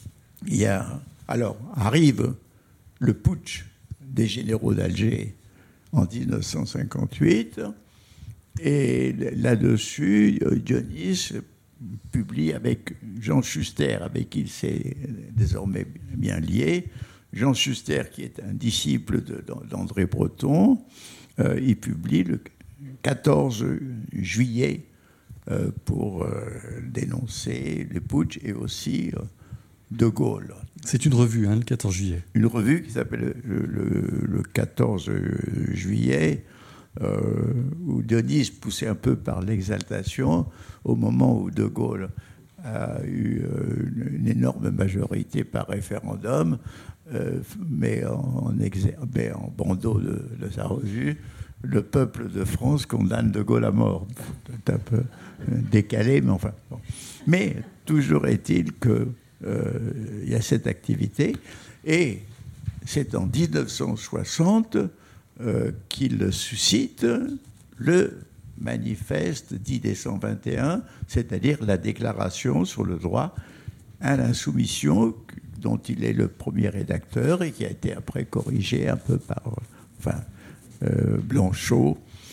arrive le putsch des généraux d'Alger en 1958, et là-dessus, Dionis publie avec Jean Schuster, avec qui il s'est désormais bien lié. Jean Schuster, qui est un disciple d'André Breton, il publie le 14 juillet pour dénoncer le putsch et aussi De Gaulle. C'est une revue, le 14 juillet. Une revue qui s'appelle le 14 juillet, où Dionis, poussé un peu par l'exaltation, au moment où De Gaulle a eu une énorme majorité par référendum, mais en bandeau de sa revue, le peuple de France condamne De Gaulle à mort. C'est un peu décalé, mais enfin. Bon. Mais toujours est-il qu'il y a cette activité. Et c'est en 1960 qu'il suscite le manifeste dit des 121, c'est-à-dire la déclaration sur le droit à l'insoumission, dont il est le premier rédacteur et qui a été après corrigé un peu par Blanchot.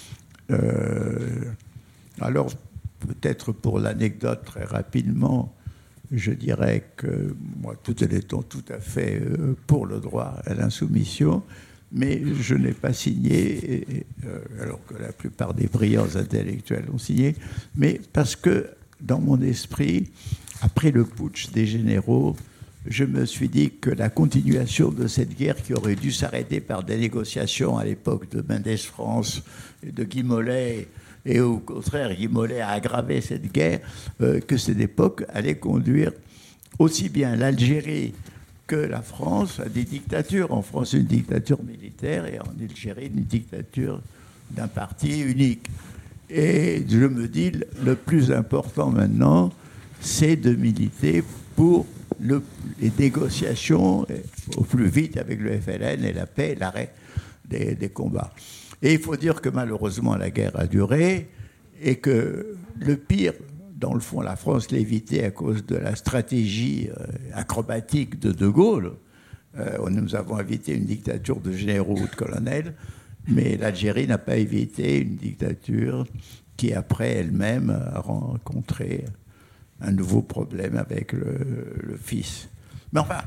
Alors, peut-être pour l'anecdote, très rapidement, je dirais que moi, tout en étant tout à fait pour le droit à l'insoumission, mais je n'ai pas signé, alors que la plupart des brillants intellectuels ont signé, mais parce que dans mon esprit, après le putsch des généraux, je me suis dit que la continuation de cette guerre qui aurait dû s'arrêter par des négociations à l'époque de Mendès France et de Guy Mollet, et au contraire, Guy Mollet a aggravé cette guerre, que cette époque allait conduire aussi bien l'Algérie que la France à des dictatures. En France, une dictature militaire et en Algérie, une dictature d'un parti unique. Et je me dis, le plus important maintenant, c'est de militer pour les négociations au plus vite avec le FLN et la paix et l'arrêt des combats. Et il faut dire que malheureusement, la guerre a duré et que le pire, dans le fond, la France l'a évité à cause de la stratégie acrobatique de Gaulle. Nous avons évité une dictature de généraux ou de colonels, mais l'Algérie n'a pas évité une dictature qui, après elle-même, a rencontré un nouveau problème avec le fils. Mais enfin,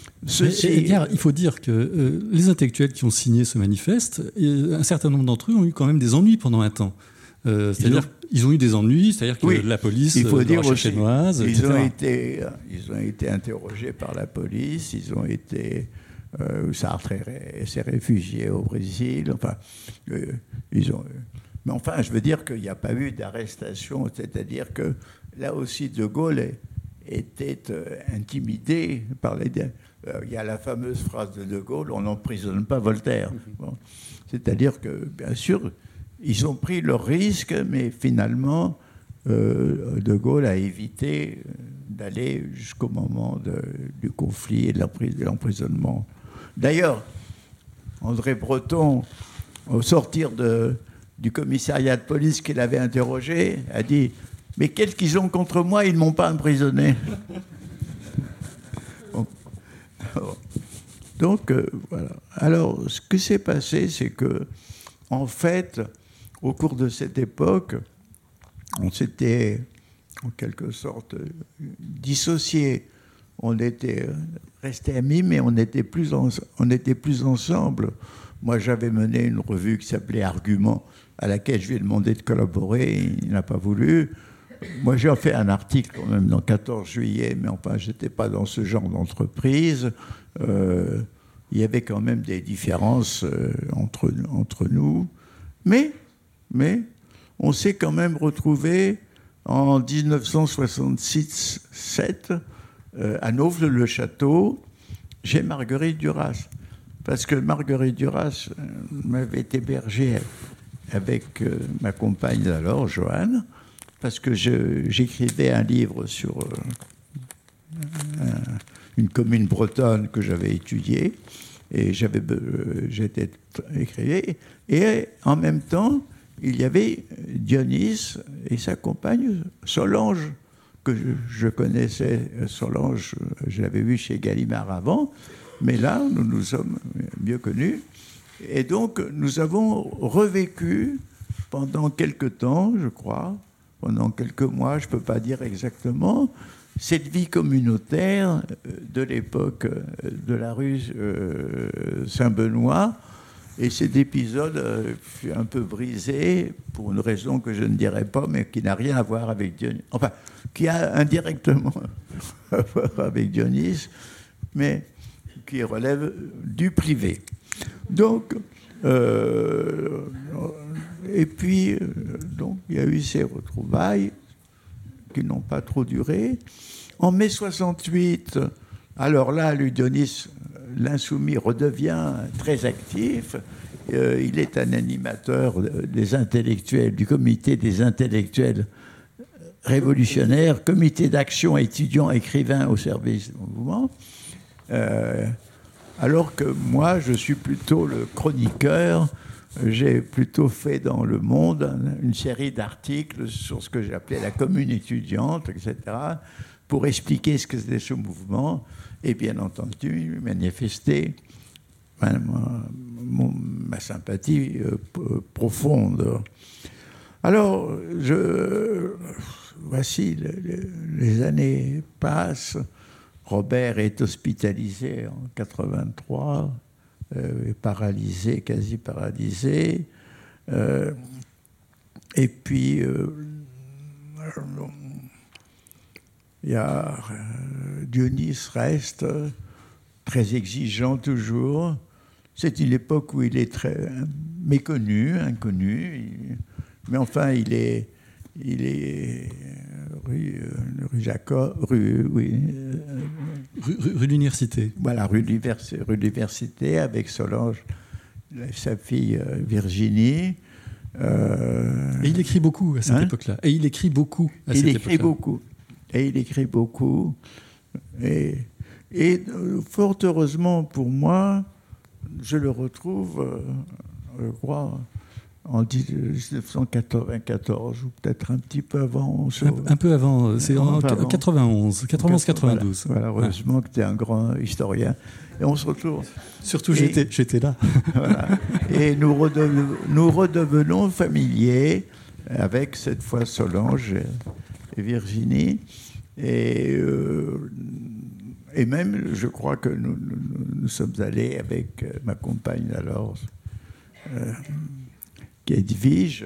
Edgar, il faut dire que les intellectuels qui ont signé ce manifeste, un certain nombre d'entre eux ont eu quand même des ennuis pendant un temps. C'est-à-dire ils ont eu des ennuis, c'est-à-dire que la police leur chinoise, etc. Ils ont été interrogés par la police, ils ont été... Sartre s'est réfugié au Brésil, enfin, mais enfin, je veux dire qu'il n'y a pas eu d'arrestation, c'est-à-dire que là aussi, De Gaulle était intimidé par les... Il y a la fameuse phrase de Gaulle, on n'emprisonne pas Voltaire. Bon. C'est-à-dire que, bien sûr, ils ont pris leurs risques, mais finalement, De Gaulle a évité d'aller jusqu'au moment du conflit et de l'emprisonnement. D'ailleurs, André Breton, au sortir du commissariat de police qu'il avait interrogé, a dit « Mais qu'est-ce qu'ils ont contre moi? Ils ne m'ont pas emprisonné. » Bon. Donc, voilà. Alors, ce qui s'est passé, c'est que, en fait, au cours de cette époque, on s'était, en quelque sorte, dissociés. On était restés amis, mais on n'était plus ensemble. Moi, j'avais mené une revue qui s'appelait Argument, à laquelle je lui ai demandé de collaborer. Il n'a pas voulu. Moi, j'ai fait un article quand même dans 14 juillet, mais enfin, je n'étais pas dans ce genre d'entreprise. Il y avait quand même des différences entre nous. Mais on s'est quand même retrouvés en 1966-7 à Nauve-le-Château, chez Marguerite Duras. Parce que Marguerite Duras m'avait hébergé avec ma compagne d'alors, Joanne, parce que j'écrivais un livre sur une commune bretonne que j'avais étudiée, et j'étais écrivain, et en même temps, il y avait Dionys et sa compagne Solange, que je connaissais. Solange, je l'avais vue chez Gallimard avant, mais là, nous nous sommes mieux connus. Et donc, nous avons revécu pendant quelque temps, je crois, pendant quelques mois, je ne peux pas dire exactement, cette vie communautaire de l'époque de la rue Saint-Benoît. Et cet épisode fut un peu brisé pour une raison que je ne dirai pas, mais qui n'a rien à voir avec Dionys. Enfin, qui a indirectement à voir avec Dionys, mais qui relève du privé. Donc, et puis, donc, il y a eu ces retrouvailles qui n'ont pas trop duré. En mai 68, alors là, Dionys, l'insoumis, redevient très actif Il est un animateur des intellectuels, du comité des intellectuels révolutionnaires, comité d'action étudiants écrivains au service du mouvement. Alors que moi, je suis plutôt le chroniqueur. J'ai plutôt fait dans Le Monde une série d'articles sur ce que j'appelais la commune étudiante, etc., pour expliquer ce que c'était ce mouvement et bien entendu manifester ma sympathie profonde. Alors, voici, les années passent. Robert est hospitalisé en 83, paralysé, quasi paralysé. Et puis, il y a Dionys reste très exigeant toujours. C'est une époque où il est très méconnu, inconnu, mais enfin il est rue l'Université. Voilà, rue l'Université avec Solange, sa fille Virginie. Et il écrit beaucoup à cette époque-là. Et il écrit beaucoup. Et fort heureusement pour moi, je le retrouve, je crois, en 1994, ou peut-être un petit peu avant. Un peu avant, c'est en 91-92. Voilà, heureusement que tu es un grand historien. Et on se retrouve. Surtout, j'étais là. Voilà. Et nous redevenons familiers avec cette fois Solange et Virginie. Et même, je crois que nous sommes allés avec ma compagne alors, qui est Edwige,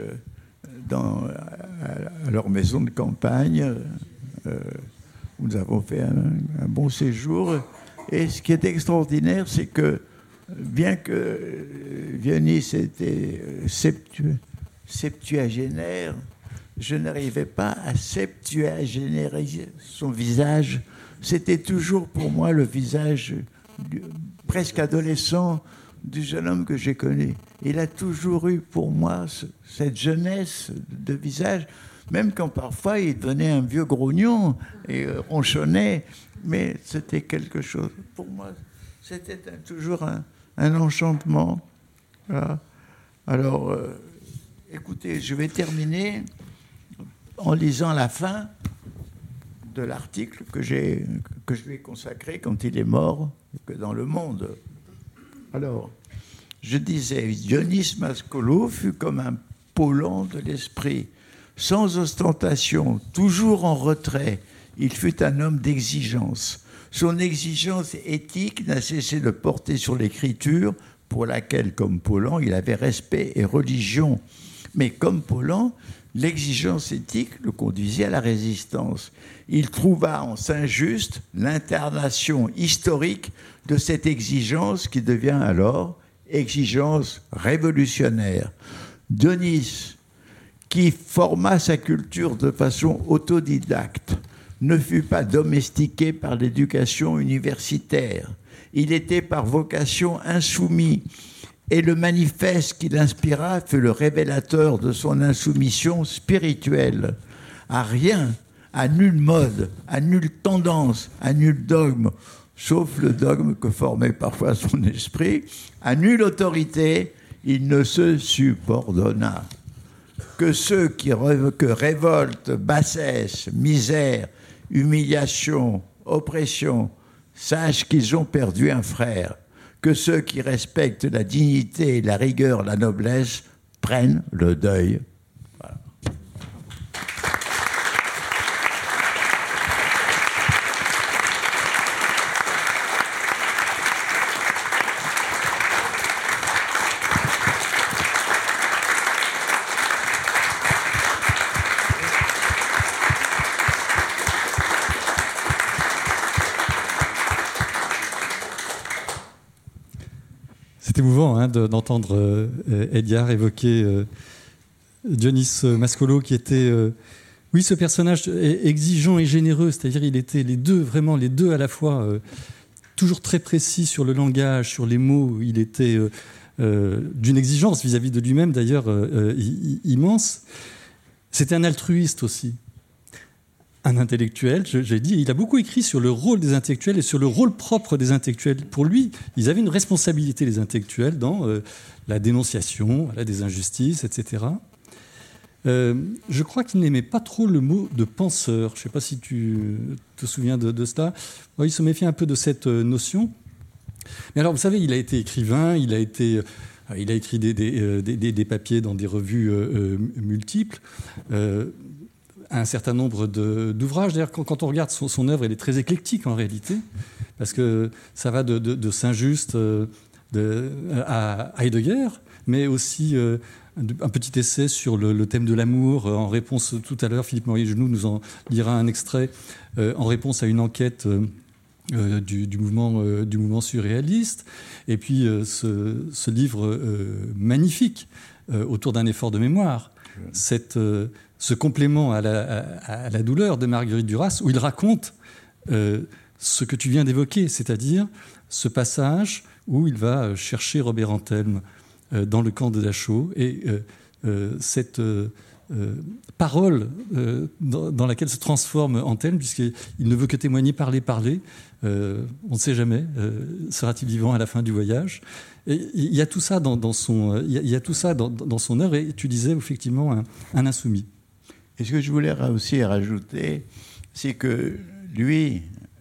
à leur maison de campagne, où nous avons fait un bon séjour. Et ce qui est extraordinaire, c'est que, bien que Dionys était septuagénaire, je n'arrivais pas à septuagénériser son visage. C'était toujours pour moi le visage presque adolescent du jeune homme que j'ai connu. Il a toujours eu pour moi cette jeunesse de visage, même quand parfois il devenait un vieux grognon et ronchonnait, mais c'était quelque chose. Pour moi, c'était toujours un enchantement. Voilà. Alors, écoutez, je vais terminer en lisant la fin de l'article que je lui ai consacré quand il est mort, que dans Le Monde. Alors, je disais, Dionys Mascolo fut comme un Pollan de l'esprit, sans ostentation, toujours en retrait. Il fut un homme d'exigence. Son exigence éthique n'a cessé de porter sur l'écriture, pour laquelle, comme Pollan, il avait respect et religion. Mais comme Pollan, l'exigence éthique le conduisait à la résistance. Il trouva en Saint-Just l'incarnation historique de cette exigence qui devient alors exigence révolutionnaire. Dionys, qui forma sa culture de façon autodidacte, ne fut pas domestiqué par l'éducation universitaire. Il était par vocation insoumis, et le manifeste qui l'inspira fut le révélateur de son insoumission spirituelle. À rien, à nulle mode, à nulle tendance, à nul dogme, sauf le dogme que formait parfois son esprit, à nulle autorité, il ne se subordonna. Que ceux que révolte, bassesse, misère, humiliation, oppression, sachent qu'ils ont perdu un frère. Que ceux qui respectent la dignité, la rigueur, la noblesse prennent le deuil. Voilà. C'est émouvant d'entendre Edgar évoquer Dionys Mascolo, qui était, ce personnage exigeant et généreux, c'est-à-dire il était les deux à la fois, toujours très précis sur le langage, sur les mots. Il était d'une exigence vis-à-vis de lui-même, d'ailleurs, immense. C'était un altruiste aussi. Un intellectuel, j'ai dit, il a beaucoup écrit sur le rôle des intellectuels et sur le rôle propre des intellectuels. Pour lui, ils avaient une responsabilité, les intellectuels, dans la dénonciation des injustices, etc. Je crois qu'il n'aimait pas trop le mot de penseur. Je ne sais pas si tu te souviens de cela. Il se méfiait un peu de cette notion. Mais alors, vous savez, il a été écrivain, il a écrit des papiers dans des revues multiples. Un certain nombre d'ouvrages. D'ailleurs, quand on regarde son œuvre, elle est très éclectique en réalité, parce que ça va de Saint-Just à Heidegger, mais aussi un petit essai sur le thème de l'amour, en réponse tout à l'heure, Philippe Maurier-Genoux nous en lira un extrait, en réponse à une enquête du mouvement surréaliste, et puis ce livre magnifique autour d'un effort de mémoire, ce complément à la douleur de Marguerite Duras, où il raconte ce que tu viens d'évoquer, c'est-à-dire ce passage où il va chercher Robert Antelme dans le camp de Dachau, et cette parole dans laquelle se transforme Antelme, puisqu'il ne veut que témoigner, parler. On ne sait jamais, sera-t-il vivant à la fin du voyage? Et il y a tout ça dans son œuvre, et tu disais effectivement un insoumis. Et ce que je voulais aussi rajouter, c'est que lui,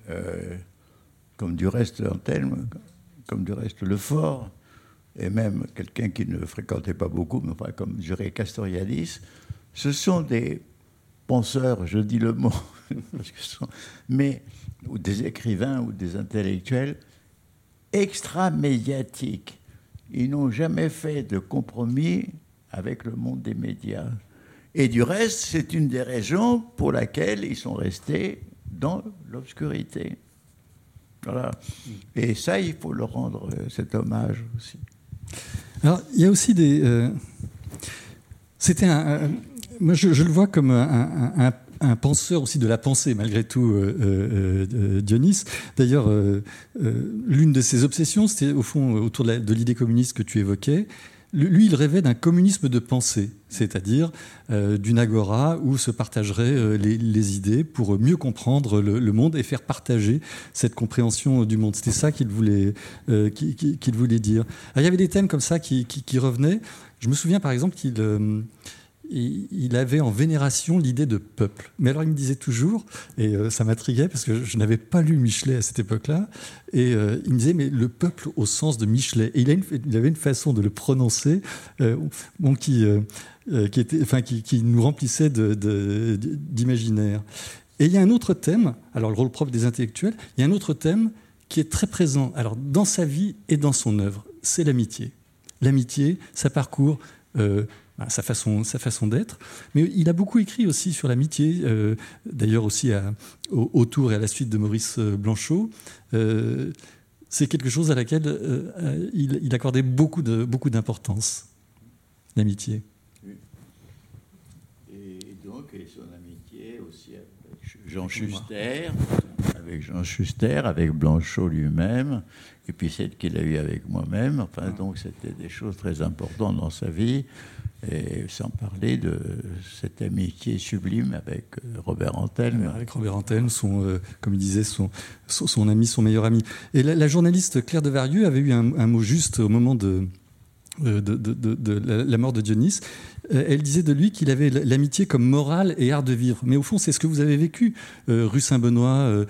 comme du reste Antelme, comme du reste Lefort, et même quelqu'un qui ne fréquentait pas beaucoup, mais enfin, comme je dirais Castoriadis, ce sont des penseurs, je dis le mot, parce que ou des écrivains ou des intellectuels extra-médiatiques. Ils n'ont jamais fait de compromis avec le monde des médias. Et du reste, c'est une des raisons pour laquelle ils sont restés dans l'obscurité. Voilà. Et ça, il faut leur rendre cet hommage aussi. Alors, il y a aussi c'était moi, je le vois comme un penseur aussi de la pensée, malgré tout, Dionys. D'ailleurs, l'une de ses obsessions, c'était au fond autour de l'idée communiste que tu évoquais. Lui, il rêvait d'un communisme de pensée, c'est-à-dire d'une agora où se partageraient les idées pour mieux comprendre le monde et faire partager cette compréhension du monde. C'était ça qu'il voulait dire. Alors, il y avait des thèmes comme ça qui revenaient. Je me souviens par exemple qu'il avait en vénération l'idée de peuple. Mais alors il me disait toujours, et ça m'intriguait parce que je n'avais pas lu Michelet à cette époque-là, et il me disait, mais le peuple au sens de Michelet. Et il avait une façon de le prononcer qui nous remplissait d'imaginaire. Et il y a un autre thème, alors le rôle propre des intellectuels, il y a un autre thème qui est très présent alors, dans sa vie et dans son œuvre, c'est l'amitié. L'amitié, ça parcourt sa façon d'être. Mais il a beaucoup écrit aussi sur l'amitié, d'ailleurs aussi autour et à la suite de Maurice Blanchot. C'est quelque chose à laquelle il accordait beaucoup d'importance, l'amitié. Et donc, son amitié aussi avec Jean Schuster, avec Blanchot lui-même, et puis celle qu'il a eue avec moi-même. Enfin, donc, c'était des choses très importantes dans sa vie. Et sans parler de cette amitié sublime avec Robert Antelme. Avec Robert Antelme, comme il disait, son ami, son meilleur ami. Et la journaliste Claire Devarieux avait eu un mot juste au moment de la mort de Dionys. Elle disait de lui qu'il avait l'amitié comme morale et art de vivre. Mais au fond, c'est ce que vous avez vécu, rue Saint-Benoît,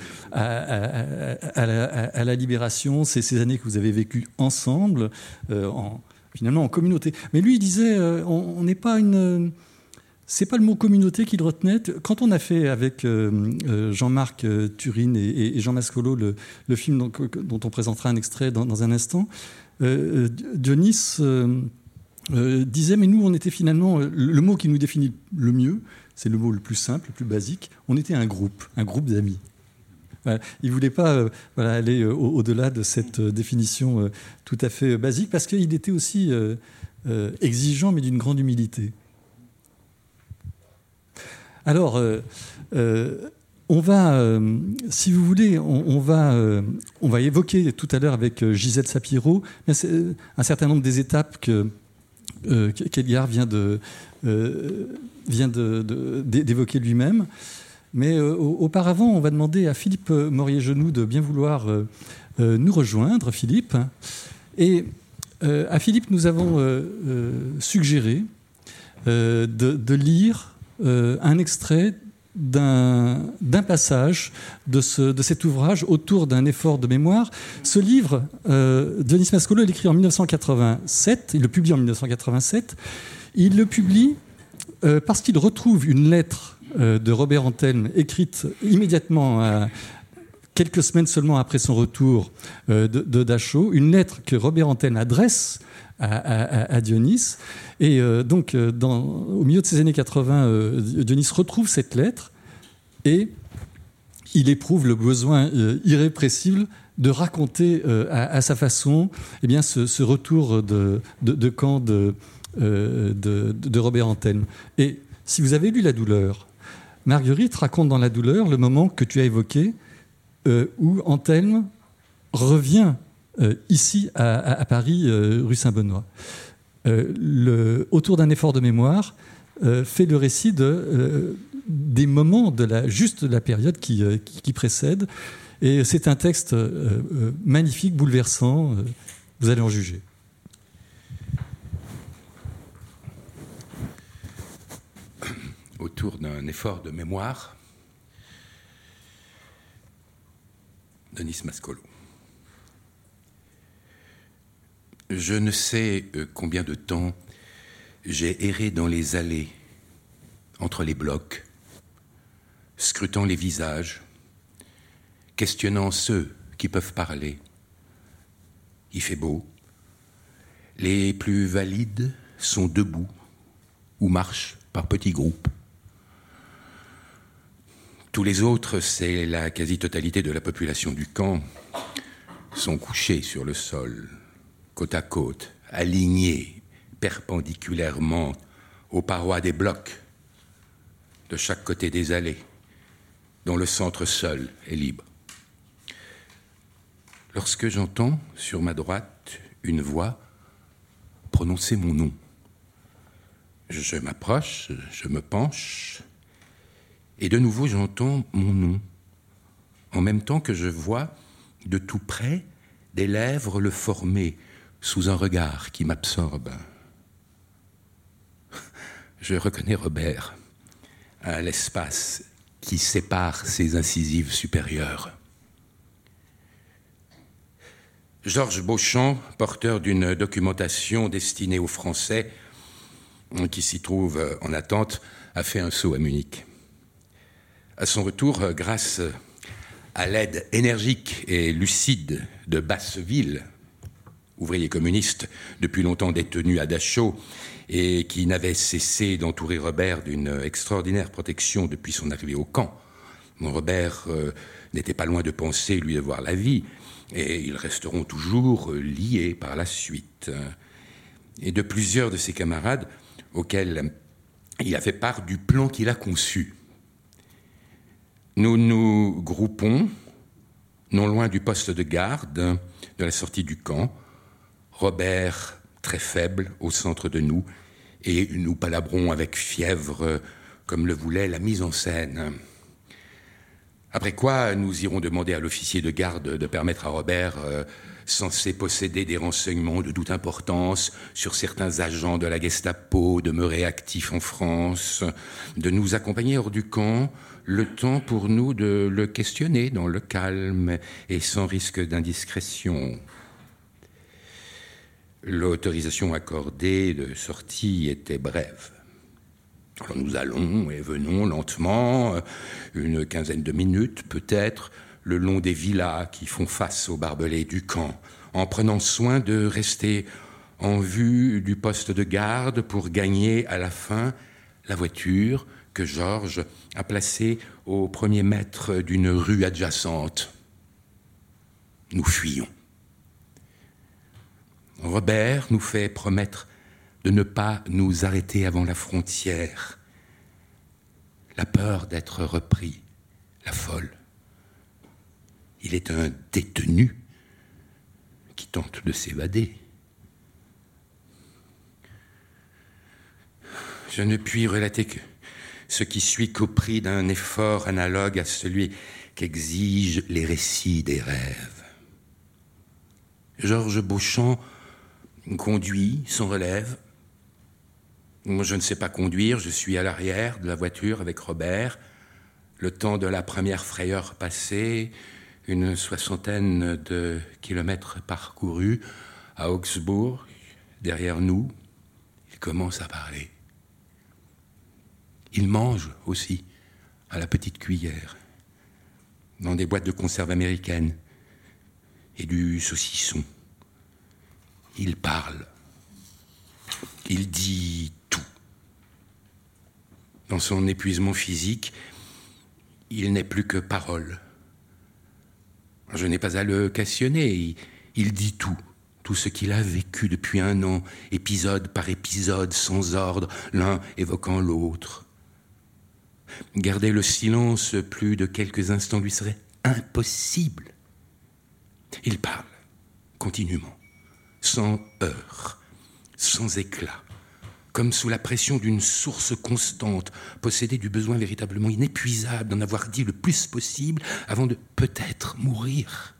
à la Libération, ces années que vous avez vécues ensemble, finalement en communauté. Mais lui, il disait, on n'est pas une... C'est pas le mot communauté qu'il retenait. Quand on a fait avec Jean-Marc Turine et Jean Mascolo le film dont on présentera un extrait dans un instant, Dionys disait, mais nous, on était finalement... Le mot qui nous définit le mieux, c'est le mot le plus simple, le plus basique. On était un groupe d'amis. Voilà. Il ne voulait pas aller au-delà de cette définition tout à fait basique, parce qu'il était aussi exigeant, mais d'une grande humilité. Alors, On va, si vous voulez, on va évoquer tout à l'heure avec Gisèle Sapiro un certain nombre des étapes qu'Edgar vient d'évoquer lui-même. Mais auparavant, on va demander à Philippe Morier-Genoux de bien vouloir nous rejoindre, Philippe. Et à Philippe, nous avons suggéré de lire un extrait d'un passage de cet ouvrage autour d'un effort de mémoire. Ce livre, Dionys Mascolo, il l'écrit en 1987, il le publie en 1987. Il le publie parce qu'il retrouve une lettre de Robert Antelme écrite immédiatement, quelques semaines seulement après son retour de Dachau, une lettre que Robert Antelme adresse à Dionys. Et donc, au milieu de ces années 80, Dionys retrouve cette lettre et il éprouve le besoin irrépressible de raconter à sa façon ce retour de camp de Robert Antelme. Et si vous avez lu La douleur, Marguerite raconte dans La douleur le moment que tu as évoqué où Antelme revient ici à Paris, rue Saint-Benoît. Autour d'un effort de mémoire, fait le récit des moments de la période qui précède. Et c'est un texte magnifique, bouleversant. Vous allez en juger. Autour d'un effort de mémoire, Dionys Mascolo. Je ne sais combien de temps j'ai erré dans les allées, entre les blocs, scrutant les visages, questionnant ceux qui peuvent parler. Il fait beau. Les plus valides sont debout ou marchent par petits groupes. Tous les autres, c'est la quasi-totalité de la population du camp, sont couchés sur le sol, côte à côte, alignés perpendiculairement aux parois des blocs, de chaque côté des allées, dont le centre seul est libre. Lorsque j'entends, sur ma droite, une voix prononcer mon nom, je m'approche, je me penche, et de nouveau j'entends mon nom, en même temps que je vois de tout près des lèvres le former sous un regard qui m'absorbe. Je reconnais Robert à l'espace qui sépare ses incisives supérieures. Georges Beauchamp, porteur d'une documentation destinée aux Français qui s'y trouvent en attente, a fait un saut à Munich. À son retour, grâce à l'aide énergique et lucide de Basseville, ouvrier communiste depuis longtemps détenu à Dachau et qui n'avait cessé d'entourer Robert d'une extraordinaire protection depuis son arrivée au camp. Robert n'était pas loin de penser lui devoir la vie, et ils resteront toujours liés par la suite. Et de plusieurs de ses camarades auxquels il a fait part du plan qu'il a conçu. Nous nous groupons, non loin du poste de garde de la sortie du camp, Robert très faible au centre de nous, et nous palabrons avec fièvre, comme le voulait la mise en scène. Après quoi, nous irons demander à l'officier de garde de permettre à Robert, censé posséder des renseignements de toute importance sur certains agents de la Gestapo demeurés actifs en France, de nous accompagner hors du camp, le temps pour nous de le questionner dans le calme et sans risque d'indiscrétion. L'autorisation accordée de sortie était brève. Alors nous allons et venons lentement, une quinzaine de minutes peut-être, le long des villas qui font face aux barbelés du camp, en prenant soin de rester en vue du poste de garde pour gagner à la fin la voiture que Georges a placée au premier mètre d'une rue adjacente. Nous fuyons. Robert nous fait promettre de ne pas nous arrêter avant la frontière. La peur d'être repris la folle. Il est un détenu qui tente de s'évader. Je ne puis relater que ce qui suit qu'au prix d'un effort analogue à celui qu'exigent les récits des rêves. Georges Beauchamp conduit, s'en relève. Moi, je ne sais pas conduire, je suis à l'arrière de la voiture avec Robert. Le temps de la première frayeur passée, une 60aine de kilomètres parcourus à Augsbourg, derrière nous, il commence à parler. Il mange aussi à la petite cuillère, dans des boîtes de conserve américaines et du saucisson. Il parle. Il dit tout. Dans son épuisement physique, il n'est plus que parole. Je n'ai pas à le questionner. Il dit tout ce qu'il a vécu depuis 1 an, épisode par épisode, sans ordre, l'un évoquant l'autre. Garder le silence plus de quelques instants lui serait impossible. Il parle continuellement, sans heurts, sans éclat, comme sous la pression d'une source constante, possédé du besoin véritablement inépuisable d'en avoir dit le plus possible avant de peut-être mourir.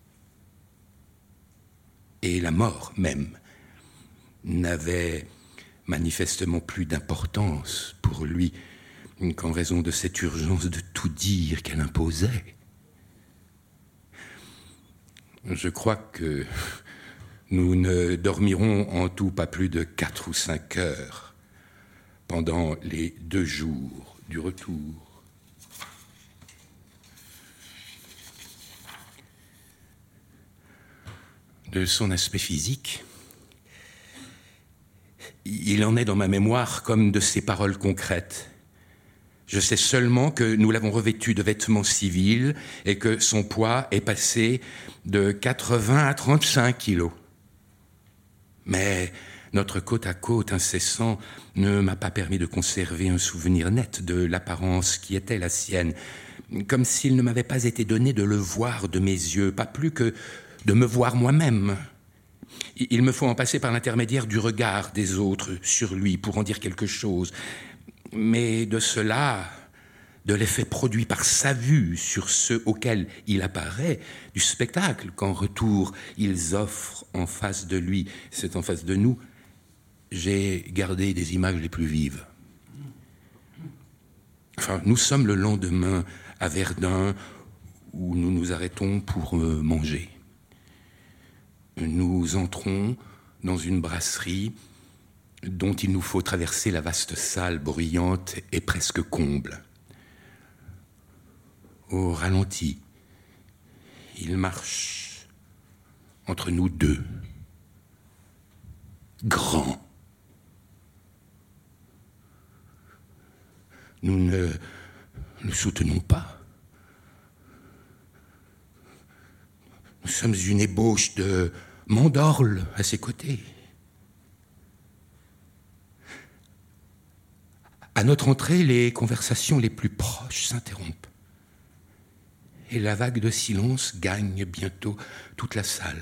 Et la mort même n'avait manifestement plus d'importance pour lui qu'en raison de cette urgence de tout dire qu'elle imposait. Je crois que nous ne dormirons en tout pas plus de 4 ou 5 heures pendant les 2 jours du retour. De son aspect physique, il en est dans ma mémoire comme de ses paroles concrètes. Je sais seulement que nous l'avons revêtu de vêtements civils et que son poids est passé de 80 à 35 kilos. Mais notre côte à côte incessant ne m'a pas permis de conserver un souvenir net de l'apparence qui était la sienne, comme s'il ne m'avait pas été donné de le voir de mes yeux, pas plus que de me voir moi-même. Il me faut en passer par l'intermédiaire du regard des autres sur lui pour en dire quelque chose. Mais de cela, de l'effet produit par sa vue sur ceux auxquels il apparaît, du spectacle qu'en retour ils offrent en face de lui, c'est en face de nous, j'ai gardé des images les plus vives. Enfin, nous sommes le lendemain à Verdun, où nous nous arrêtons pour manger. Nous entrons dans une brasserie dont il nous faut traverser la vaste salle bruyante et presque comble. Au ralenti, il marche entre nous deux, grand. Nous ne le soutenons pas. Nous sommes une ébauche de mandorle à ses côtés. À notre entrée, les conversations les plus proches s'interrompent. Et la vague de silence gagne bientôt toute la salle.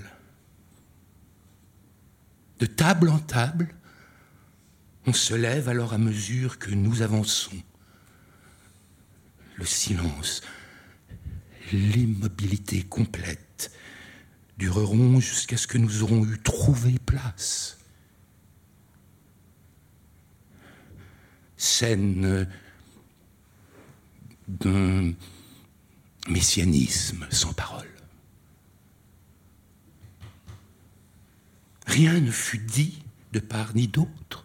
De table en table, on se lève alors à mesure que nous avançons. Le silence, l'immobilité complète dureront jusqu'à ce que nous aurons eu trouvé place. Scène d'un messianisme sans parole. Rien ne fut dit de part ni d'autre.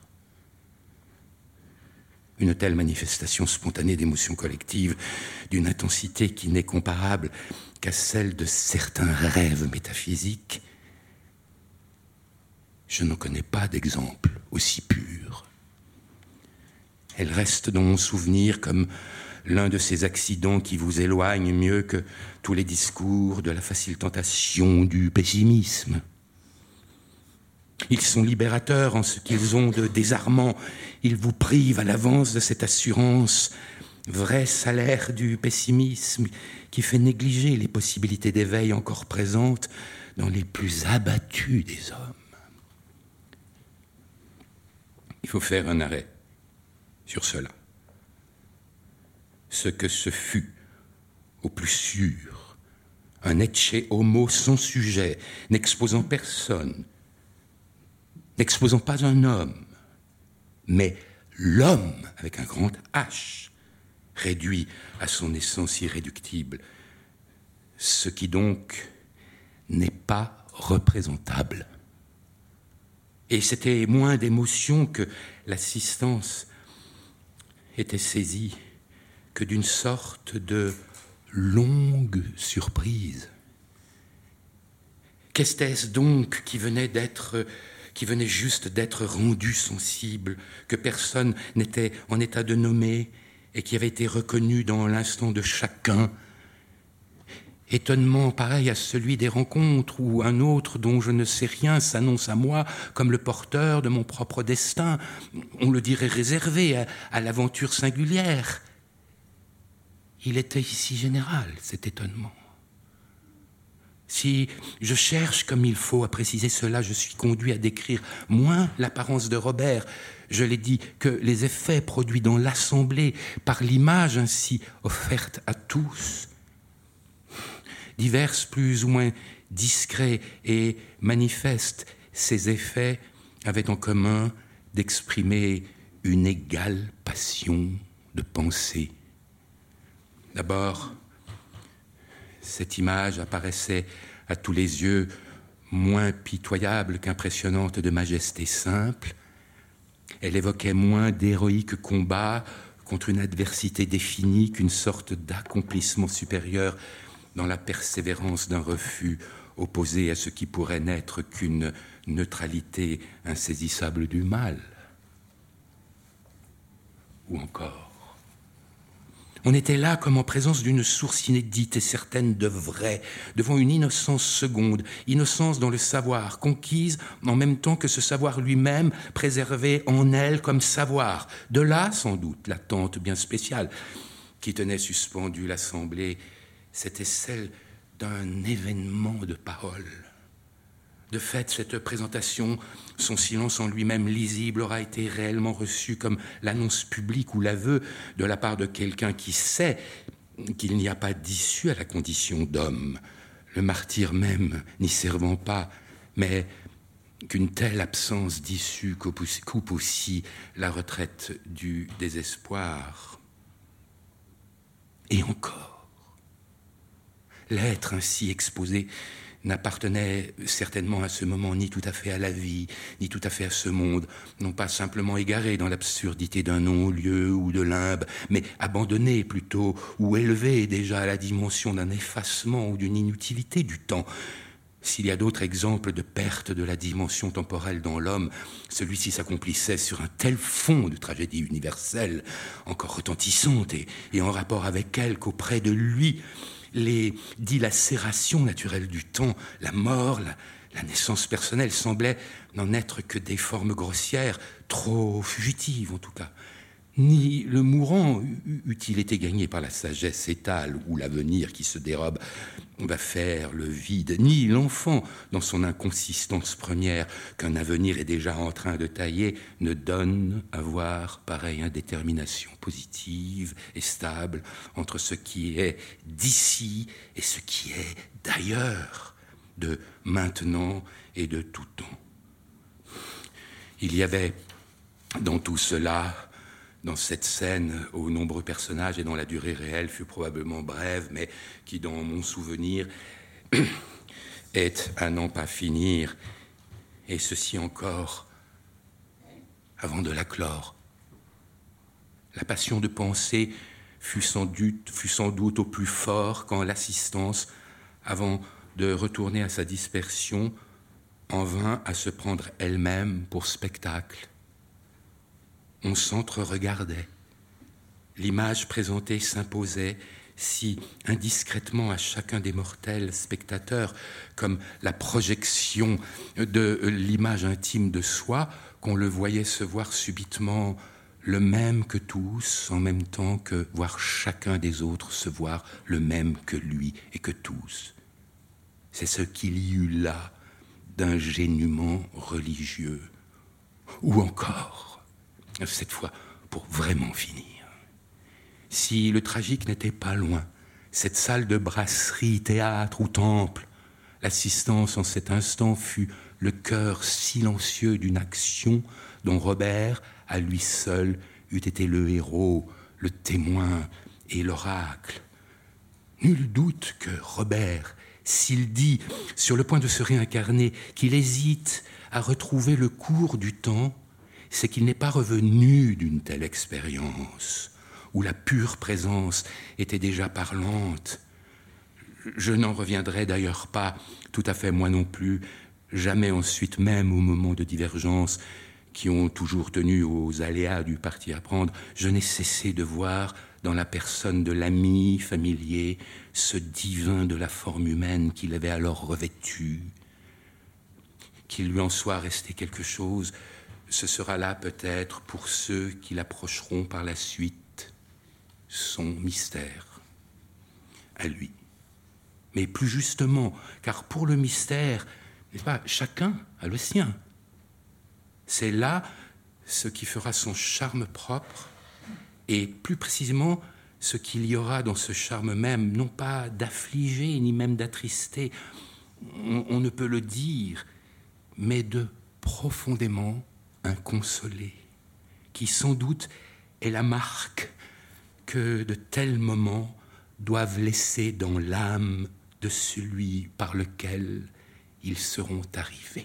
Une telle manifestation spontanée d'émotions collectives, d'une intensité qui n'est comparable qu'à celle de certains rêves métaphysiques, je n'en connais pas d'exemple aussi pur. Elle reste dans mon souvenir comme l'un de ces accidents qui vous éloignent mieux que tous les discours de la facile tentation du pessimisme. Ils sont libérateurs en ce qu'ils ont de désarmant. Ils vous privent à l'avance de cette assurance vrai salaire du pessimisme qui fait négliger les possibilités d'éveil encore présentes dans les plus abattus des hommes. Il faut faire un arrêt sur cela. Ce que ce fut, au plus sûr, un ecce homo sans sujet, n'exposant personne, n'exposant pas un homme, mais l'homme avec un grand H, réduit à son essence irréductible, ce qui donc n'est pas représentable. Et c'était moins d'émotion que l'assistance était saisie que d'une sorte de longue surprise. Qu'était-ce donc qui venait juste d'être rendu sensible, que personne n'était en état de nommer et qui avait été reconnu dans l'instant de chacun? Étonnement pareil à celui des rencontres où un autre dont je ne sais rien s'annonce à moi comme le porteur de mon propre destin. On le dirait réservé à l'aventure singulière. Il était ici général, cet étonnement. Si je cherche comme il faut à préciser cela, je suis conduit à décrire moins l'apparence de Robert, je l'ai dit, que les effets produits dans l'assemblée par l'image ainsi offerte à tous. Divers, plus ou moins discrets et manifestes, ces effets avaient en commun d'exprimer une égale passion de pensée. D'abord, cette image apparaissait à tous les yeux moins pitoyable qu'impressionnante de majesté simple. Elle évoquait moins d'héroïques combats contre une adversité définie qu'une sorte d'accomplissement supérieur dans la persévérance d'un refus opposé à ce qui pourrait n'être qu'une neutralité insaisissable du mal. Ou encore, on était là comme en présence d'une source inédite et certaine de vrai, devant une innocence seconde, innocence dans le savoir, conquise en même temps que ce savoir lui-même, préservé en elle comme savoir. De là, sans doute, l'attente bien spéciale qui tenait suspendue l'assemblée, c'était celle d'un événement de parole. De fait, cette présentation, son silence en lui-même lisible, aura été réellement reçu comme l'annonce publique ou l'aveu de la part de quelqu'un qui sait qu'il n'y a pas d'issue à la condition d'homme, le martyr même n'y servant pas, mais qu'une telle absence d'issue coupe aussi la retraite du désespoir. Et encore, l'être ainsi exposé n'appartenait certainement à ce moment ni tout à fait à la vie, ni tout à fait à ce monde, non pas simplement égaré dans l'absurdité d'un non-lieu ou de limbe, mais abandonné plutôt, ou élevé déjà à la dimension d'un effacement ou d'une inutilité du temps. S'il y a d'autres exemples de perte de la dimension temporelle dans l'homme, celui-ci s'accomplissait sur un tel fond de tragédie universelle, encore retentissante et en rapport avec elle qu'auprès de lui, les dilacérations naturelles du temps, la mort, la naissance personnelle semblaient n'en être que des formes grossières, trop fugitives en tout cas. Ni le mourant eût-il été gagné par la sagesse étale ou l'avenir qui se dérobe va faire le vide, ni l'enfant dans son inconsistance première qu'un avenir est déjà en train de tailler ne donne à voir pareille indétermination positive et stable entre ce qui est d'ici et ce qui est d'ailleurs, de maintenant et de tout temps. Il y avait dans tout cela, dans cette scène aux nombreux personnages et dont la durée réelle fut probablement brève, mais qui, dans mon souvenir, est à n'en pas finir, et ceci encore avant de la clore. La passion de penser fut sans doute au plus fort quand l'assistance, avant de retourner à sa dispersion, en vint à se prendre elle-même pour spectacle. On s'entre-regardait. L'image présentée s'imposait si indiscrètement à chacun des mortels spectateurs, comme la projection de l'image intime de soi, qu'on le voyait se voir subitement le même que tous, en même temps que voir chacun des autres se voir le même que lui et que tous. C'est ce qu'il y eut là d'ingénument religieux. Ou encore, cette fois, pour vraiment finir, si le tragique n'était pas loin, cette salle de brasserie, théâtre ou temple, l'assistance en cet instant fut le cœur silencieux d'une action dont Robert, à lui seul, eût été le héros, le témoin et l'oracle. Nul doute que Robert, s'il dit, sur le point de se réincarner, qu'il hésite à retrouver le cours du temps, c'est qu'il n'est pas revenu d'une telle expérience, où la pure présence était déjà parlante. Je n'en reviendrai d'ailleurs pas, tout à fait moi non plus, jamais ensuite même au moment de divergence qui ont toujours tenu aux aléas du parti à prendre, je n'ai cessé de voir dans la personne de l'ami familier ce divin de la forme humaine qu'il avait alors revêtu. Qu'il lui en soit resté quelque chose, ce sera là peut-être pour ceux qui l'approcheront par la suite, son mystère, à lui. Mais plus justement, car pour le mystère, n'est-ce pas, chacun a le sien. C'est là ce qui fera son charme propre et plus précisément ce qu'il y aura dans ce charme même, non pas d'affliger ni même d'attrister, on ne peut le dire, mais de profondément inconsolé, qui sans doute est la marque que de tels moments doivent laisser dans l'âme de celui par lequel ils seront arrivés.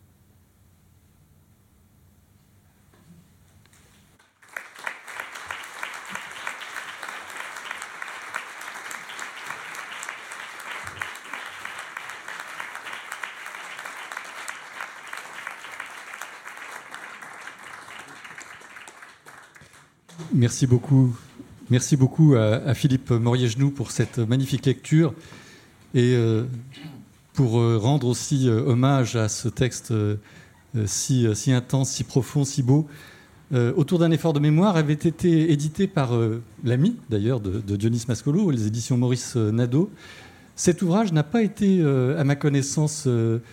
Merci beaucoup à Philippe Morier-Genoux pour cette magnifique lecture et pour rendre aussi hommage à ce texte si intense, si profond, si beau. Autour d'un effort de mémoire avait été édité par l'ami d'ailleurs de Dionys Mascolo, les éditions Maurice Nadeau. Cet ouvrage n'a pas été, à ma connaissance,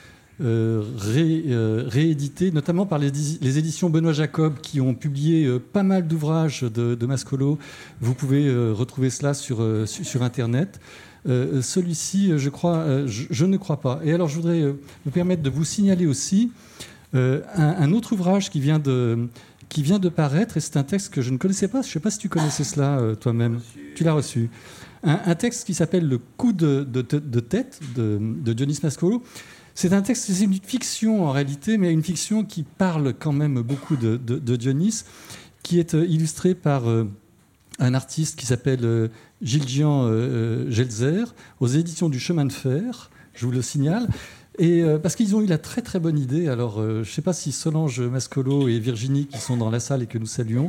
réédité, notamment par les éditions Benoît Jacob qui ont publié pas mal d'ouvrages de Mascolo. Vous pouvez retrouver cela sur Internet. Celui-ci, je ne crois pas. Et alors, je voudrais me permettre de vous signaler aussi un autre ouvrage qui vient de paraître, et c'est un texte que je ne connaissais pas. Je ne sais pas si tu connaissais cela toi-même. Tu l'as reçu. Un texte qui s'appelle Le coup de tête de Dionys Mascolo. C'est un texte, c'est une fiction en réalité, mais une fiction qui parle quand même beaucoup de Dionys, qui est illustrée par un artiste qui s'appelle Gilles-Jean Gelzer, aux éditions du Chemin de Fer, je vous le signale. Et parce qu'ils ont eu la très très bonne idée, alors je ne sais pas si Solange Mascolo et Virginie, qui sont dans la salle et que nous saluons,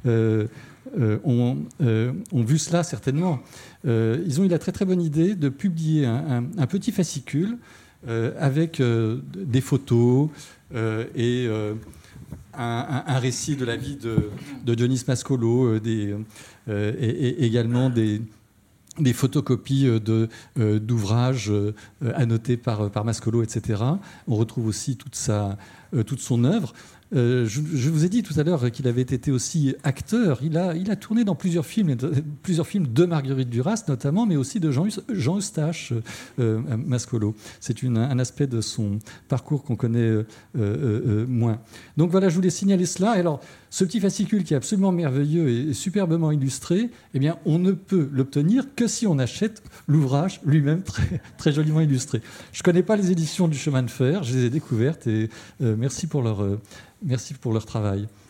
ont vu cela certainement. Ils ont eu la très très bonne idée de publier un petit fascicule avec des photos et un récit de la vie de Dionys Mascolo, et également des photocopies d'ouvrages annotés par Mascolo, etc. On retrouve aussi toute son œuvre. Je vous ai dit tout à l'heure qu'il avait été aussi acteur. Il a tourné dans plusieurs films de Marguerite Duras notamment, mais aussi de Jean Eustache, Mascolo. C'est un aspect de son parcours qu'on connaît moins. Donc voilà, je voulais signaler cela. Et alors, ce petit fascicule qui est absolument merveilleux et superbement illustré, eh bien, on ne peut l'obtenir que si on achète l'ouvrage lui-même très, très joliment illustré. Je ne connais pas les éditions du Chemin de Fer, je les ai découvertes et merci pour leur travail.